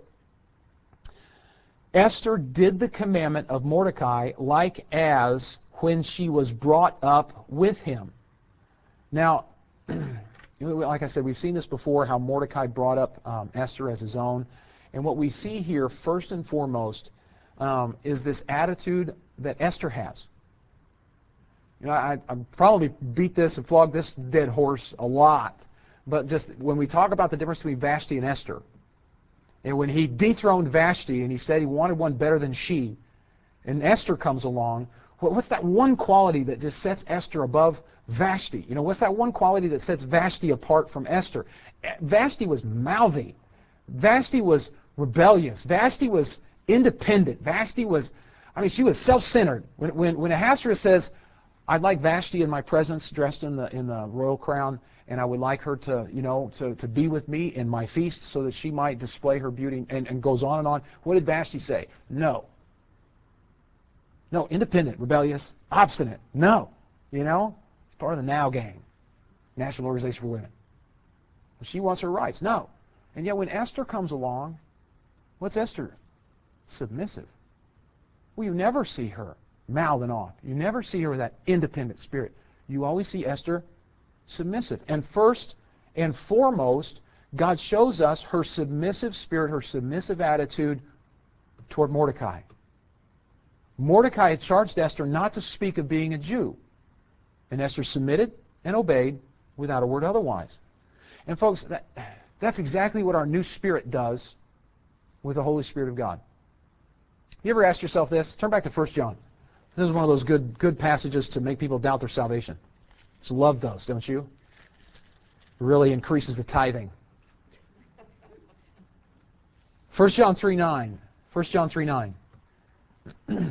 Esther did the commandment of Mordecai like as when she was brought up with him. Now, like I said, we've seen this before, how Mordecai brought up um, Esther as his own. And what we see here, first and foremost, um, is this attitude that Esther has. You know, I, I probably beat this and flogged this dead horse a lot. But just when we talk about the difference between Vashti and Esther, and when he dethroned Vashti and he said he wanted one better than she, and Esther comes along, what's that one quality that just sets Esther above Vashti? You know, what's that one quality that sets Vashti apart from Esther? Vashti was mouthy. Vashti was rebellious. Vashti was independent. Vashti was, I mean, she was self-centered. When, when, when Ahasuerus says, I'd like Vashti in my presence, dressed in the in the royal crown, and I would like her to, you know, to, to be with me in my feast so that she might display her beauty, and, and goes on and on. What did Vashti say? No. No, independent, rebellious, obstinate. No. You know? It's part of the NOW gang, National Organization for Women. She wants her rights. No. And yet when Esther comes along, what's Esther? Submissive. Well, you never see her mouthing off. You never see her with that independent spirit. You always see Esther submissive. And first and foremost, God shows us her submissive spirit, her submissive attitude toward Mordecai. Mordecai had charged Esther not to speak of being a Jew. And Esther submitted and obeyed without a word otherwise. And folks, that, that's exactly what our new spirit does with the Holy Spirit of God. You ever asked yourself this? Turn back to First John. This is one of those good, good passages to make people doubt their salvation. Just love those, don't you? It really increases the tithing. First John three nine. First John three nine. You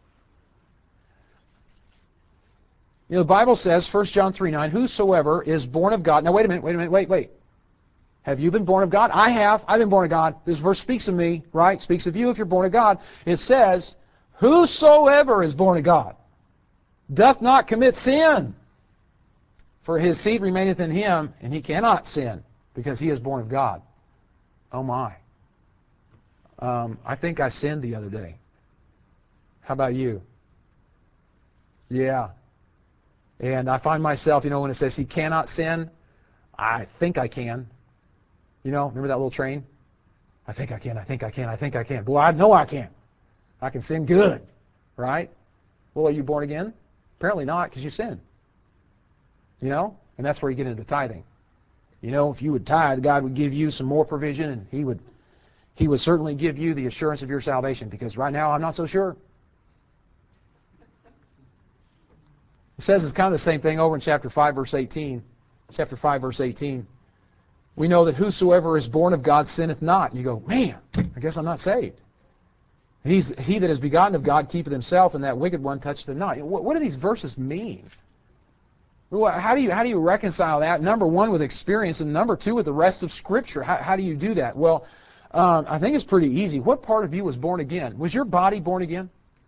know, the Bible says, First John three nine, whosoever is born of God. Now, wait a minute, wait a minute, wait, wait. Have you been born of God? I have. I've been born of God. This verse speaks of me, right? Speaks of you if you're born of God. It says, whosoever is born of God doth not commit sin, for his seed remaineth in him, and he cannot sin, because he is born of God. Oh my. Um, I think I sinned the other day. How about you? Yeah. And I find myself, you know, when it says he cannot sin, I think I can. You know, remember that little train? I think I can, I think I can, I think I can. Boy, I know I can. I can sin good, right? Well, are you born again? Apparently not, because you sin. You know? And that's where you get into tithing. You know, if you would tithe, God would give you some more provision, and He would He would certainly give you the assurance of your salvation, because right now I'm not so sure. It says it's kind of the same thing over in chapter five, verse eighteen. Chapter five, verse eighteen. We know that whosoever is born of God sinneth not. And you go, man, I guess I'm not saved. He's, he that is begotten of God keepeth himself, and that wicked one toucheth him not. What, what do these verses mean? How do you, how do you reconcile that? Number one, with experience, and number two, with the rest of Scripture. How, how do you do that? Well, um, I think it's pretty easy. What part of you was born again? Was your body born again?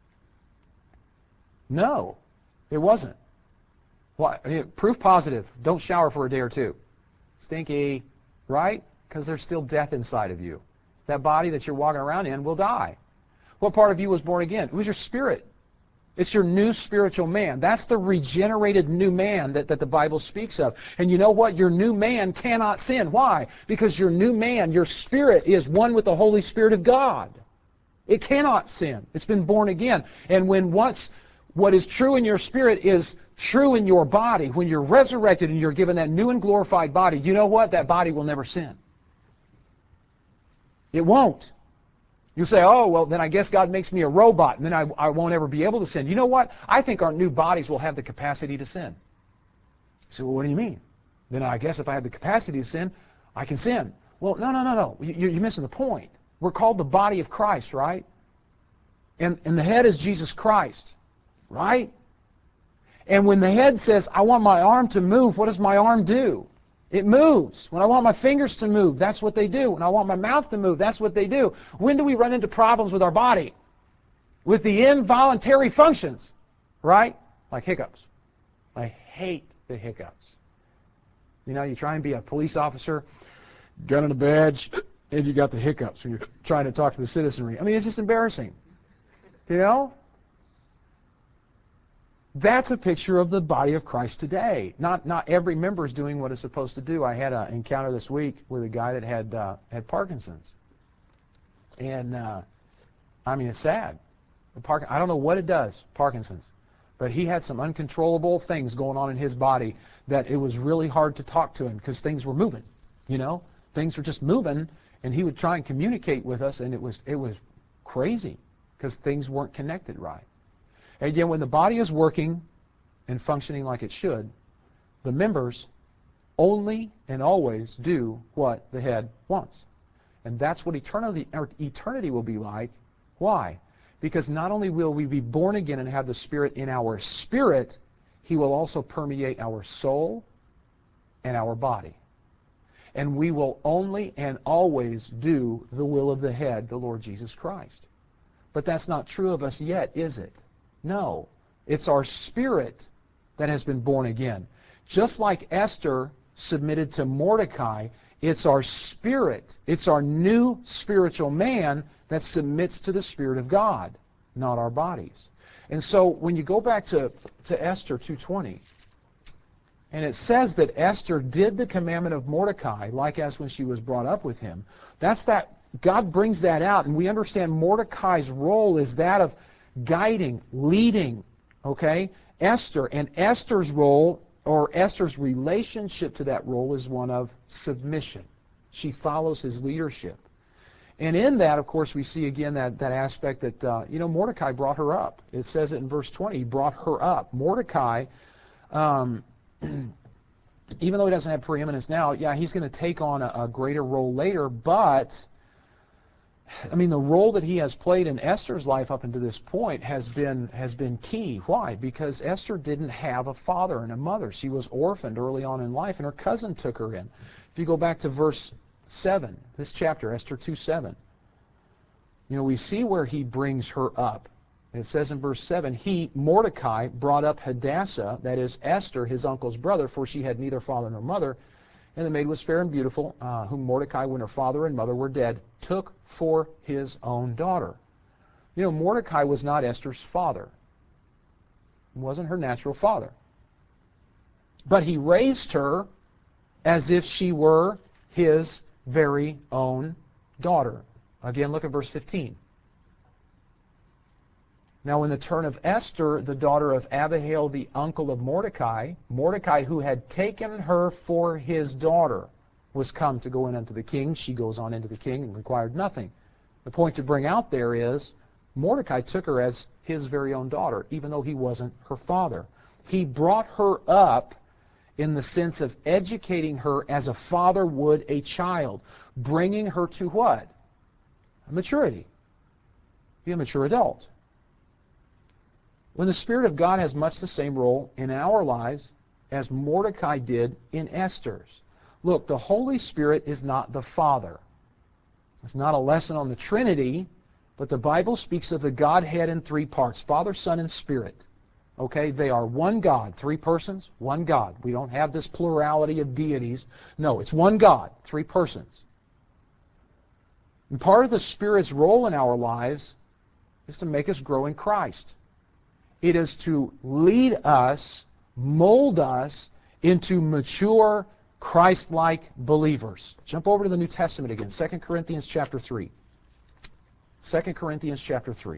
No, it wasn't. Well, I mean, proof positive. Don't shower for a day or two. Stinky. Right? Because there's still death inside of you. That body that you're walking around in will die. What part of you was born again? It was your spirit. It's your new spiritual man. That's the regenerated new man that, that the Bible speaks of. And you know what? Your new man cannot sin. Why? Because your new man, your spirit, is one with the Holy Spirit of God. It cannot sin. It's been born again. And when once what is true in your spirit is true in your body, when you're resurrected and you're given that new and glorified body, you know what? That body will never sin. It won't. You say, oh, well, then I guess God makes me a robot, and then I, I won't ever be able to sin. You know what? I think our new bodies will have the capacity to sin. You say, well, what do you mean? Then I guess if I have the capacity to sin, I can sin. Well, no, no, no, no. You, you're missing the point. We're called the body of Christ, right? And, and the head is Jesus Christ, right? And when the head says, I want my arm to move, what does my arm do? It moves. When I want my fingers to move, that's what they do. When I want my mouth to move, that's what they do. When do we run into problems with our body? With the involuntary functions, right? Like hiccups. I hate the hiccups. You know, you try and be a police officer, gun and a badge, and you got the hiccups when you're trying to talk to the citizenry. I mean, it's just embarrassing. You know? That's a picture of the body of Christ today. Not not every member is doing what it's supposed to do. I had an encounter this week with a guy that had uh, had Parkinson's, and uh, I mean it's sad. Park I don't know what it does, Parkinson's, but he had some uncontrollable things going on in his body that it was really hard to talk to him because things were moving. You know, things were just moving, and he would try and communicate with us, and it was it was crazy because things weren't connected right. And yet when the body is working and functioning like it should, the members only and always do what the head wants. And that's what eternity, or eternity will be like. Why? Because not only will we be born again and have the Spirit in our spirit, He will also permeate our soul and our body. And we will only and always do the will of the head, the Lord Jesus Christ. But that's not true of us yet, is it? No, it's our spirit that has been born again. Just like Esther submitted to Mordecai, it's our spirit, it's our new spiritual man that submits to the Spirit of God, not our bodies. And so when you go back to, to Esther two twenty, and it says that Esther did the commandment of Mordecai, like as when she was brought up with him, that's that, God brings that out, and we understand Mordecai's role is that of guiding, leading, okay, Esther. And Esther's role, or Esther's relationship to that role, is one of submission. She follows his leadership. And in that, of course, we see again that, that aspect that, uh, you know, Mordecai brought her up. It says it in verse twenty, he brought her up. Mordecai, um, even though he doesn't have preeminence now, yeah, he's going to take on a, a greater role later, but I mean, the role that he has played in Esther's life up until this point has been has been key. Why? Because Esther didn't have a father and a mother. She was orphaned early on in life, and her cousin took her in. If you go back to verse seven, this chapter, Esther two seven, you know, we see where he brings her up. It says in verse seven, he, Mordecai, brought up Hadassah, that is Esther, his uncle's brother, for she had neither father nor mother. And the maid was fair and beautiful, uh, whom Mordecai, when her father and mother were dead, took for his own daughter. You know, Mordecai was not Esther's father. He wasn't her natural father. But he raised her as if she were his very own daughter. Again, look at verse fifteen. Now, in the turn of Esther, the daughter of Abihail, the uncle of Mordecai, Mordecai, who had taken her for his daughter, was come to go in unto the king. She goes on into the king and required nothing. The point to bring out there is Mordecai took her as his very own daughter, even though he wasn't her father. He brought her up in the sense of educating her as a father would a child, bringing her to what? Maturity. Be a mature adult. When the Spirit of God has much the same role in our lives as Mordecai did in Esther's. Look, the Holy Spirit is not the Father. It's not a lesson on the Trinity, but the Bible speaks of the Godhead in three parts, Father, Son, and Spirit. Okay, they are one God, three persons, one God. We don't have this plurality of deities. No, it's one God, three persons. And part of the Spirit's role in our lives is to make us grow in Christ. It is to lead us, mold us into mature, Christ-like believers. Jump over to the New Testament again, Second Corinthians chapter three. Second Corinthians chapter three.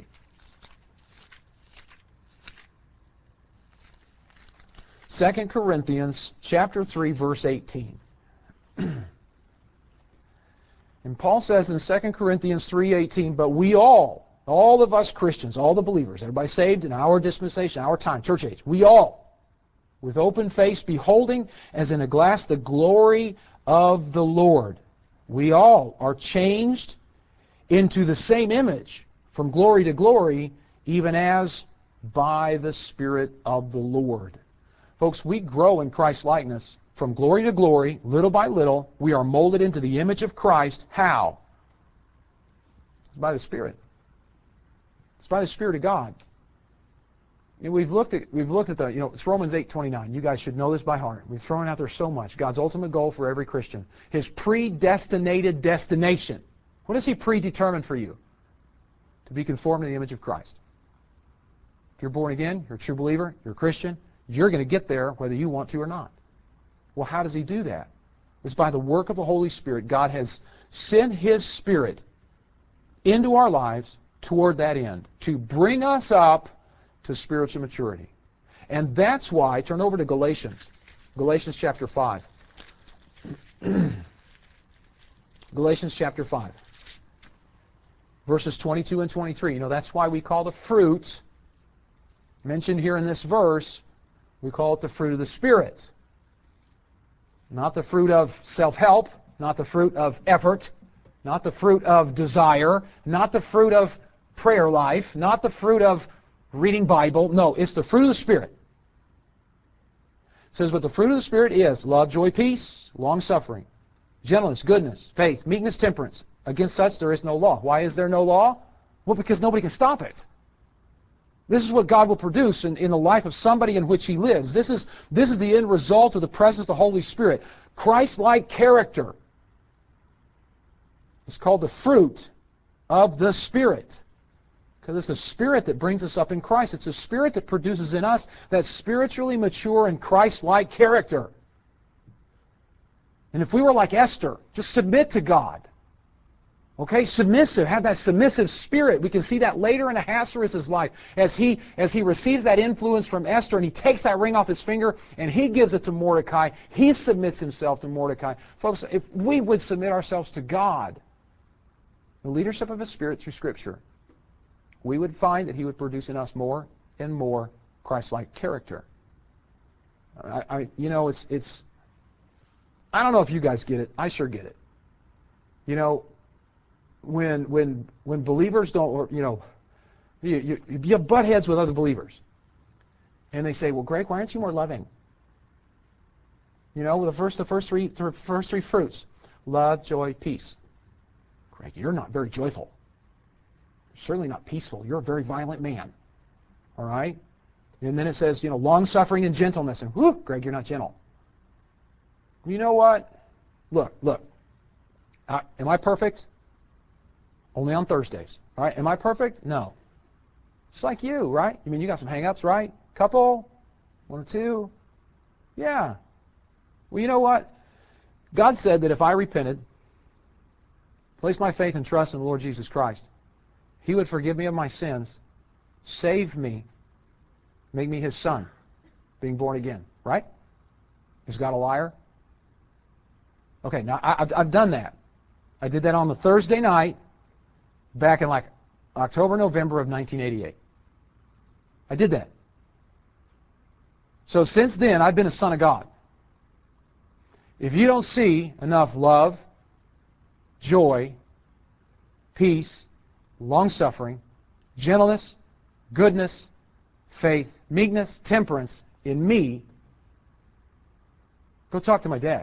Second Corinthians chapter three, verse eighteen. And And Paul says in Second Corinthians three eighteen, but we all, all of us Christians, all the believers, everybody saved in our dispensation, our time, church age, we all, with open face, beholding as in a glass the glory of the Lord, we all are changed into the same image from glory to glory, even as by the Spirit of the Lord. Folks, we grow in Christ's likeness from glory to glory, little by little. We are molded into the image of Christ. How? It's by the Spirit. It's by the Spirit of God. And we've looked at we've looked at the you know it's Romans eight twenty-nine. You guys should know this by heart. We've thrown out there so much. God's ultimate goal for every Christian, His predestinated destination. What has He predetermined for you? To be conformed to the image of Christ. If you're born again, you're a true believer, you're a Christian, you're going to get there whether you want to or not. Well, how does He do that? It's by the work of the Holy Spirit. God has sent His Spirit into our lives toward that end, to bring us up to spiritual maturity. And that's why, turn over to Galatians, Galatians chapter five. Galatians chapter five, verses twenty-two and twenty-three. You know, that's why we call the fruit mentioned here in this verse, we call it the fruit of the Spirit. Not the fruit of self-help, not the fruit of effort, not the fruit of desire, not the fruit of prayer life, not the fruit of reading Bible. No, it's the fruit of the Spirit. It says, but the fruit of the Spirit is love, joy, peace, long-suffering, gentleness, goodness, faith, meekness, temperance. Against such there is no law. Why is there no law? Well, because nobody can stop it. This is what God will produce in, in the life of somebody in which He lives. This is, this is the end result of the presence of the Holy Spirit. Christ-like character. It's called the fruit of the Spirit. Because it's the Spirit that brings us up in Christ. It's the Spirit that produces in us that spiritually mature and Christ-like character. And if we were like Esther, just submit to God. Okay, submissive, have that submissive spirit. We can see that later in Ahasuerus' life as he, as he receives that influence from Esther and he takes that ring off his finger and he gives it to Mordecai. He submits himself to Mordecai. Folks, if we would submit ourselves to God, the leadership of His Spirit through Scripture, we would find that He would produce in us more and more Christ-like character. I, I, you know, it's, it's, I don't know if you guys get it. I sure get it. You know, when when when believers don't, or, you know, you, you, you have butt heads with other believers, and they say, "Well, Greg, why aren't you more loving?" You know, the first the first three the first three fruits: love, joy, peace. Greg, you're not very joyful. You're certainly not peaceful. You're a very violent man. All right, and then it says, you know, long suffering and gentleness, and whoo, Greg, you're not gentle. You know what? Look, look. Uh, am I perfect? Only on Thursdays. All right? Am I perfect? No. Just like you, right? I mean, you got some hang-ups, right? Couple? One or two? Yeah. Well, you know what? God said that if I repented, placed my faith and trust in the Lord Jesus Christ, He would forgive me of my sins, save me, make me His son, being born again. Right? Is God a liar? Okay, now I, I've, I've done that. I did that on the Thursday night back in like October, November of nineteen eighty-eight. I did that. So since then, I've been a son of God. If you don't see enough love, joy, peace, long-suffering, gentleness, goodness, faith, meekness, temperance in me, go talk to my dad.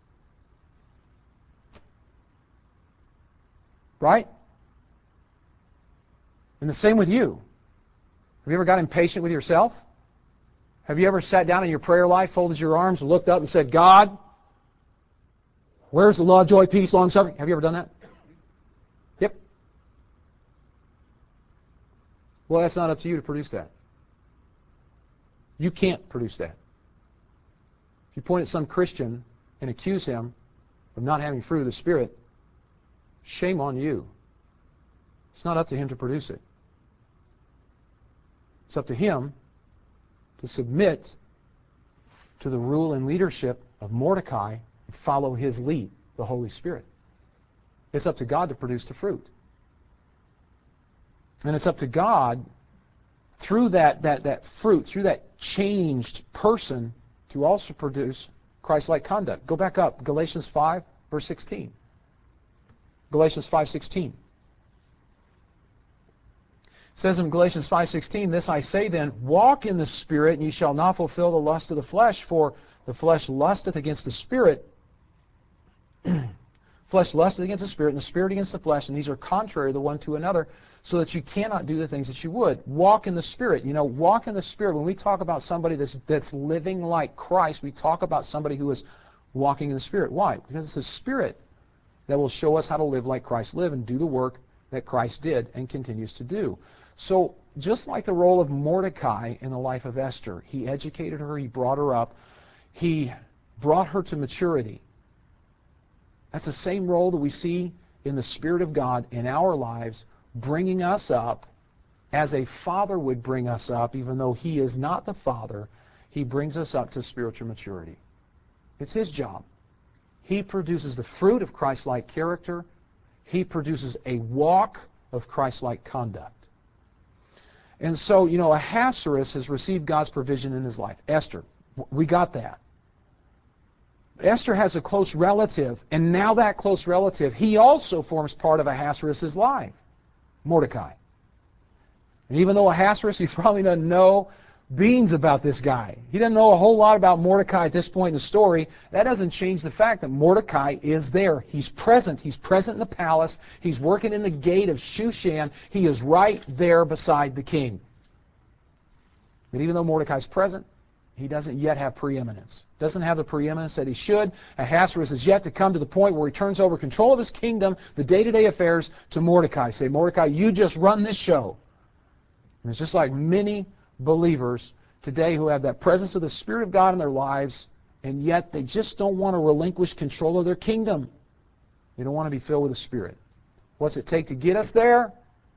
Right? And the same with you. Have you ever got impatient with yourself? Have you ever sat down in your prayer life, folded your arms, and looked up and said, God, where's the love, joy, peace, long-suffering? Have you ever done that? Yep. Well, that's not up to you to produce that. You can't produce that. If you point at some Christian and accuse him of not having fruit of the Spirit, shame on you. It's not up to him to produce it. It's up to him to submit to the rule and leadership of Mordecai and follow his lead, the Holy Spirit. It's up to God to produce the fruit. And it's up to God, through that, that, that fruit, through that changed person, to also produce Christ-like conduct. Go back up, Galatians five, verse sixteen. Galatians five sixteen. It says in Galatians five sixteen, "This I say then, walk in the Spirit, and ye shall not fulfill the lust of the flesh, for the flesh lusteth against the Spirit." Flesh lusteth against the Spirit, and the Spirit against the flesh, and these are contrary the one to another, so that you cannot do the things that you would. Walk in the Spirit. You know, walk in the Spirit. When we talk about somebody that's, that's living like Christ, we talk about somebody who is walking in the Spirit. Why? Because it's the Spirit that will show us how to live like Christ lived and do the work that Christ did and continues to do. So, just like the role of Mordecai in the life of Esther, he educated her, he brought her up, he brought her to maturity. That's the same role that we see in the Spirit of God in our lives, bringing us up as a father would bring us up, even though he is not the father. He brings us up to spiritual maturity. It's his job. He produces the fruit of Christ-like character. He produces a walk of Christ-like conduct. And so, you know, Ahasuerus has received God's provision in his life. Esther, we got that. Esther has a close relative, and now that close relative, he also forms part of Ahasuerus' life, Mordecai. And even though Ahasuerus, he probably doesn't know beans about this guy. He doesn't know a whole lot about Mordecai at this point in the story. That doesn't change the fact that Mordecai is there. He's present. He's present in the palace. He's working in the gate of Shushan. He is right there beside the king. But even though Mordecai's present, he doesn't yet have preeminence. Doesn't have the preeminence that he should. Ahasuerus is yet to come to the point where he turns over control of his kingdom, the day-to-day affairs, to Mordecai. Say, Mordecai, you just run this show. And it's just like many believers today who have that presence of the Spirit of God in their lives, and yet they just don't want to relinquish control of their kingdom. They don't want to be filled with the Spirit. What's it take to get us there?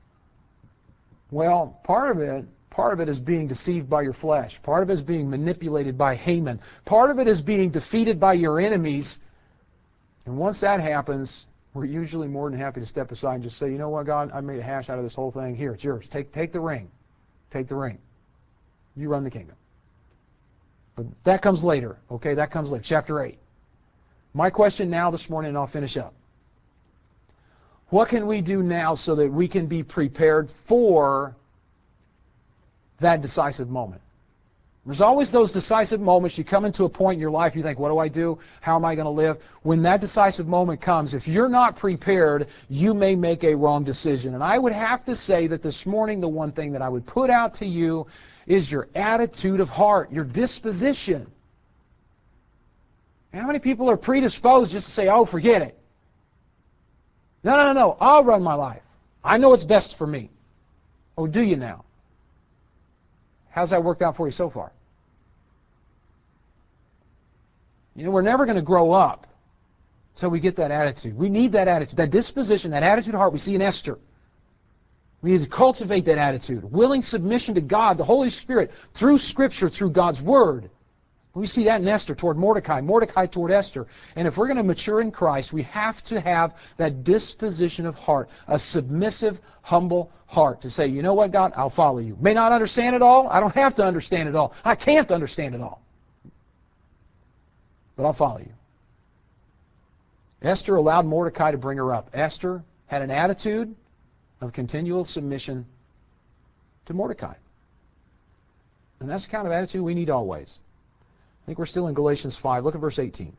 Well, part of it Part of it is being deceived by your flesh. Part of it is being manipulated by Haman. Part of it is being defeated by your enemies. And once that happens, we're usually more than happy to step aside and just say, you know what, God, I made a hash out of this whole thing. Here, it's yours. Take, take the ring. Take the ring. You run the kingdom. But that comes later. Okay, that comes later. Chapter eight. My question now this morning, and I'll finish up. What can we do now so that we can be prepared for that decisive moment? There's always those decisive moments. You come into a point in your life, you think, what do I do? How am I going to live? When that decisive moment comes, if you're not prepared, you may make a wrong decision. And I would have to say that this morning, the one thing that I would put out to you is your attitude of heart, your disposition. How many people are predisposed just to say, oh, forget it? No, no, no, no. I'll run my life. I know what's best for me. Oh, do you now? How's that worked out for you so far? You know, we're never going to grow up until we get that attitude. We need that attitude, that disposition, that attitude of heart we see in Esther. We need to cultivate that attitude. Willing submission to God, the Holy Spirit, through Scripture, through God's Word. We see that in Esther toward Mordecai, Mordecai toward Esther. And if we're going to mature in Christ, we have to have that disposition of heart, a submissive, humble heart to say, you know what, God, I'll follow you. May not understand it all. I don't have to understand it all. I can't understand it all. But I'll follow you. Esther allowed Mordecai to bring her up. Esther had an attitude of continual submission to Mordecai. And that's the kind of attitude we need always. I think we're still in Galatians five. Look at verse eighteen.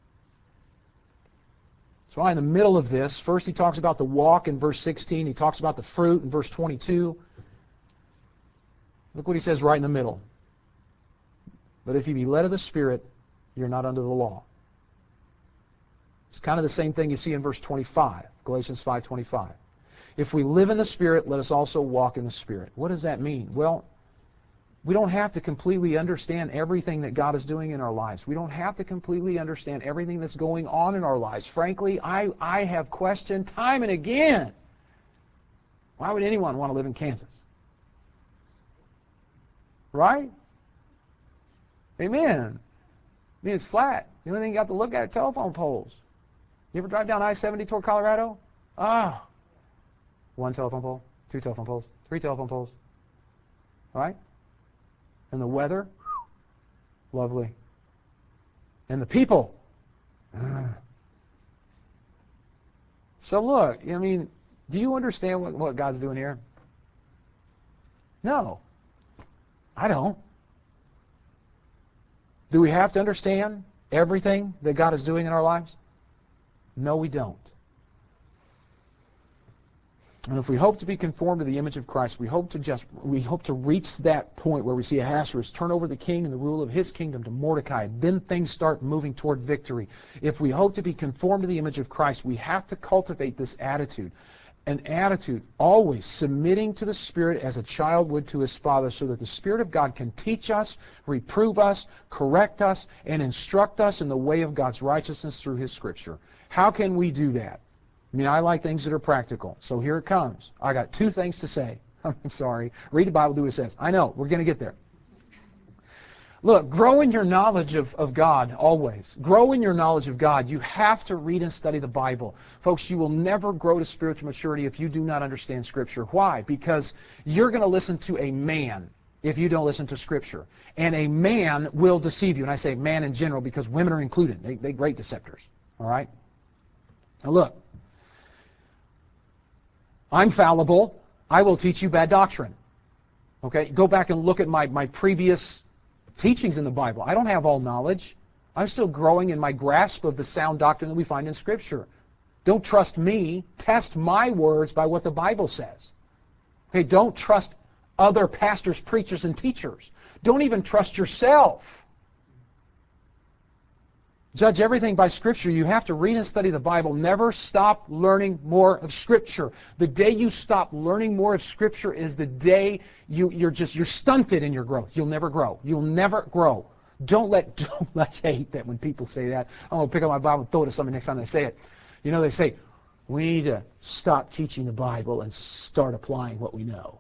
So in the middle of this, first he talks about the walk in verse sixteen. He talks about the fruit in verse twenty-two. Look what he says right in the middle. But if you be led of the Spirit, you're not under the law. It's kind of the same thing you see in verse twenty-five, Galatians five twenty-five. If we live in the Spirit, let us also walk in the Spirit. What does that mean? Well, we don't have to completely understand everything that God is doing in our lives. We don't have to completely understand everything that's going on in our lives. Frankly, I, I have questioned time and again, why would anyone want to live in Kansas? Right? Amen. I mean, it's flat. The only thing you got to look at are telephone poles. You ever drive down I seventy toward Colorado? Ah, one telephone pole, two telephone poles, three telephone poles. All right? And the weather, lovely. And the people. Uh. So look, I mean, do you understand what, what God's doing here? No. I don't. Do we have to understand everything that God is doing in our lives? No, we don't. And if we hope to be conformed to the image of Christ, we hope to just we hope to reach that point where we see Ahasuerus turn over the king and the rule of his kingdom to Mordecai. Then things start moving toward victory. If we hope to be conformed to the image of Christ, we have to cultivate this attitude. An attitude always submitting to the Spirit as a child would to his father, so that the Spirit of God can teach us, reprove us, correct us, and instruct us in the way of God's righteousness through his Scripture. How can we do that? I mean, I like things that are practical. So here it comes. I got two things to say. I'm sorry. Read the Bible, do what it says. I know. We're going to get there. Look, grow in your knowledge of, of God always. Grow in your knowledge of God. You have to read and study the Bible. Folks, you will never grow to spiritual maturity if you do not understand Scripture. Why? Because you're going to listen to a man if you don't listen to Scripture. And a man will deceive you. And I say man in general because women are included. They, they're great deceptors. All right? Now look. I'm fallible. I will teach you bad doctrine. Okay? Go back and look at my, my previous teachings in the Bible. I don't have all knowledge. I'm still growing in my grasp of the sound doctrine that we find in Scripture. Don't trust me. Test my words by what the Bible says. Okay? Don't trust other pastors, preachers, and teachers. Don't even trust yourself. Judge everything by Scripture. You have to read and study the Bible. Never stop learning more of Scripture. The day you stop learning more of Scripture is the day you, you're just you're stunted in your growth. You'll never grow. You'll never grow. Don't let don't let I hate that when people say that. I'm gonna pick up my Bible and throw it at somebody next time they say it. You know, they say, we need to stop teaching the Bible and start applying what we know.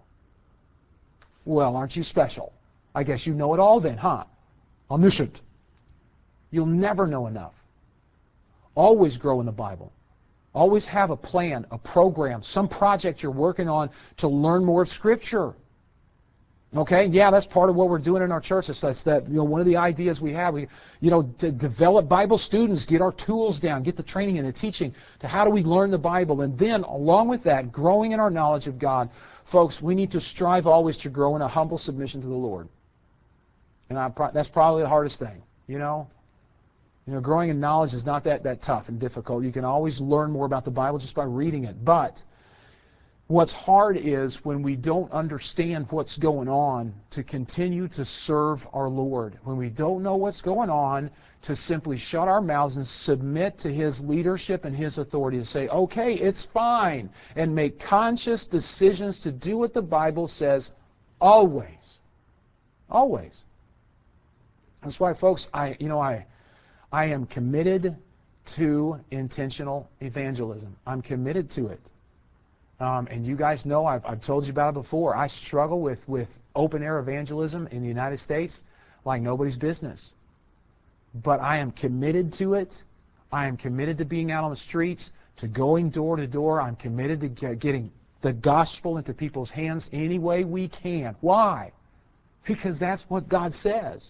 Well, aren't you special? I guess you know it all then, huh? Omniscient. You'll never know enough. Always grow in the Bible. Always have a plan, a program, some project you're working on to learn more of Scripture. Okay? Yeah, that's part of what we're doing in our church. It's, that's that, you know, one of the ideas we have, we, you know, to develop Bible students, get our tools down, get the training and the teaching to how do we learn the Bible. And then, along with that, growing in our knowledge of God. Folks, we need to strive always to grow in a humble submission to the Lord. And I, that's probably the hardest thing, you know? You know, growing in knowledge is not that, that tough and difficult. You can always learn more about the Bible just by reading it. But what's hard is when we don't understand what's going on to continue to serve our Lord. When we don't know what's going on, to simply shut our mouths and submit to His leadership and His authority to say, okay, it's fine, and make conscious decisions to do what the Bible says always. Always. That's why, folks, I, you know, I... I am committed to intentional evangelism. I'm committed to it. Um, and you guys know, I've, I've told you about it before, I struggle with, with open-air evangelism in the United States like nobody's business. But I am committed to it. I am committed to being out on the streets, to going door to door. I'm committed to get, getting the gospel into people's hands any way we can. Why? Because that's what God says.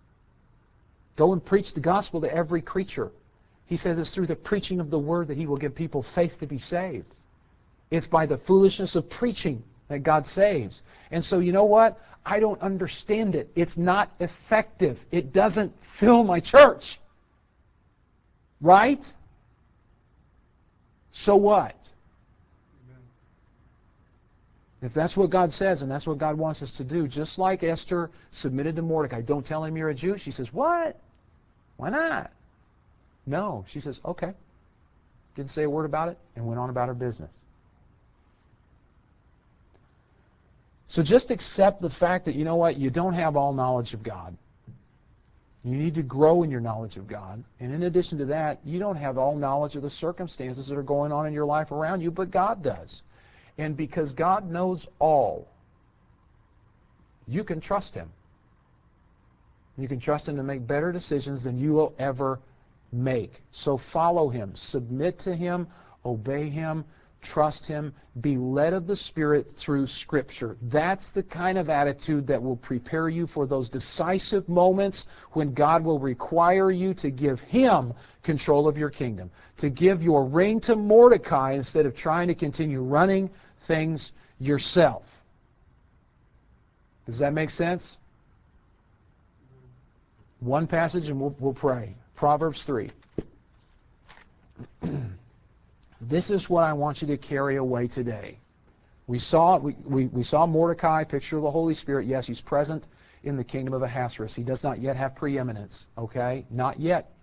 Go and preach the gospel to every creature. He says it's through the preaching of the word that He will give people faith to be saved. It's by the foolishness of preaching that God saves. And so you know what? I don't understand it. It's not effective. It doesn't fill my church. Right? So what? Amen. If that's what God says and that's what God wants us to do, just like Esther submitted to Mordecai, don't tell him you're a Jew. She says, what? Why not? No. She says, okay. Didn't say a word about it and went on about her business. So just accept the fact that, you know what, you don't have all knowledge of God. You need to grow in your knowledge of God. And in addition to that, you don't have all knowledge of the circumstances that are going on in your life around you, but God does. And because God knows all, you can trust Him. You can trust Him to make better decisions than you will ever make. So follow Him. Submit to Him. Obey Him. Trust Him. Be led of the Spirit through Scripture. That's the kind of attitude that will prepare you for those decisive moments when God will require you to give Him control of your kingdom, to give your ring to Mordecai instead of trying to continue running things yourself. Does that make sense? One passage and we'll, we'll pray. Proverbs three. This is what I want you to carry away today. We saw we, we, we saw Mordecai, picture of the Holy Spirit. Yes, he's present in the kingdom of Ahasuerus. He does not yet have preeminence. Okay? Not yet.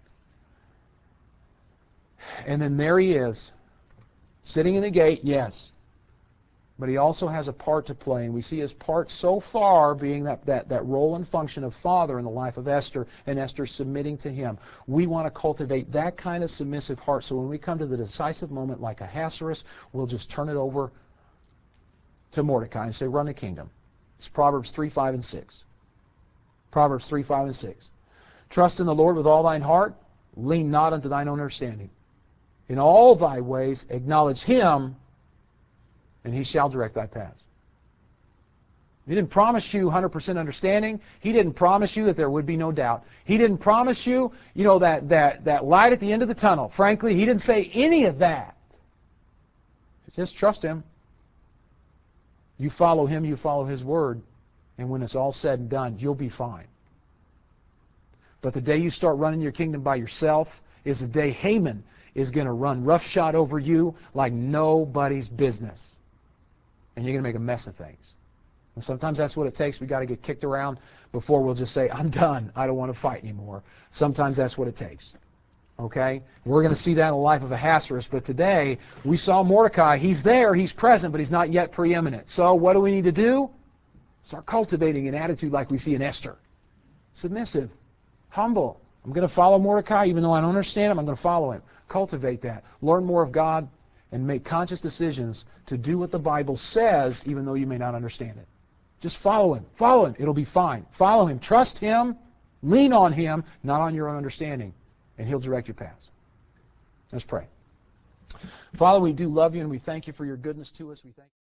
And then there he is, sitting in the gate, yes. But he also has a part to play, and we see his part so far being that, that, that role and function of father in the life of Esther, and Esther submitting to him. We want to cultivate that kind of submissive heart, so when we come to the decisive moment like Ahasuerus, we'll just turn it over to Mordecai and say, run the kingdom. It's Proverbs three, five, and six. Proverbs three, five, and six. Trust in the Lord with all thine heart, lean not unto thine own understanding. In all thy ways acknowledge Him, and He shall direct thy paths. He didn't promise you one hundred percent understanding. He didn't promise you that there would be no doubt. He didn't promise you, you know, that, that, that light at the end of the tunnel. Frankly, He didn't say any of that. Just trust Him. You follow Him, you follow His word, and when it's all said and done, you'll be fine. But the day you start running your kingdom by yourself is the day Haman is going to run roughshod over you like nobody's business. And you're going to make a mess of things. And sometimes that's what it takes. We've got to get kicked around before we'll just say, I'm done. I don't want to fight anymore. Sometimes that's what it takes. Okay? We're going to see that in the life of Ahasuerus. But today, we saw Mordecai. He's there. He's present, but he's not yet preeminent. So what do we need to do? Start cultivating an attitude like we see in Esther. Submissive. Humble. I'm going to follow Mordecai. Even though I don't understand him, I'm going to follow him. Cultivate that. Learn more of God and make conscious decisions to do what the Bible says, even though you may not understand it. Just follow Him. Follow Him. It'll be fine. Follow Him. Trust Him. Lean on Him, not on your own understanding, and He'll direct your paths. Let's pray. Father, we do love You, and we thank You for Your goodness to us. We thank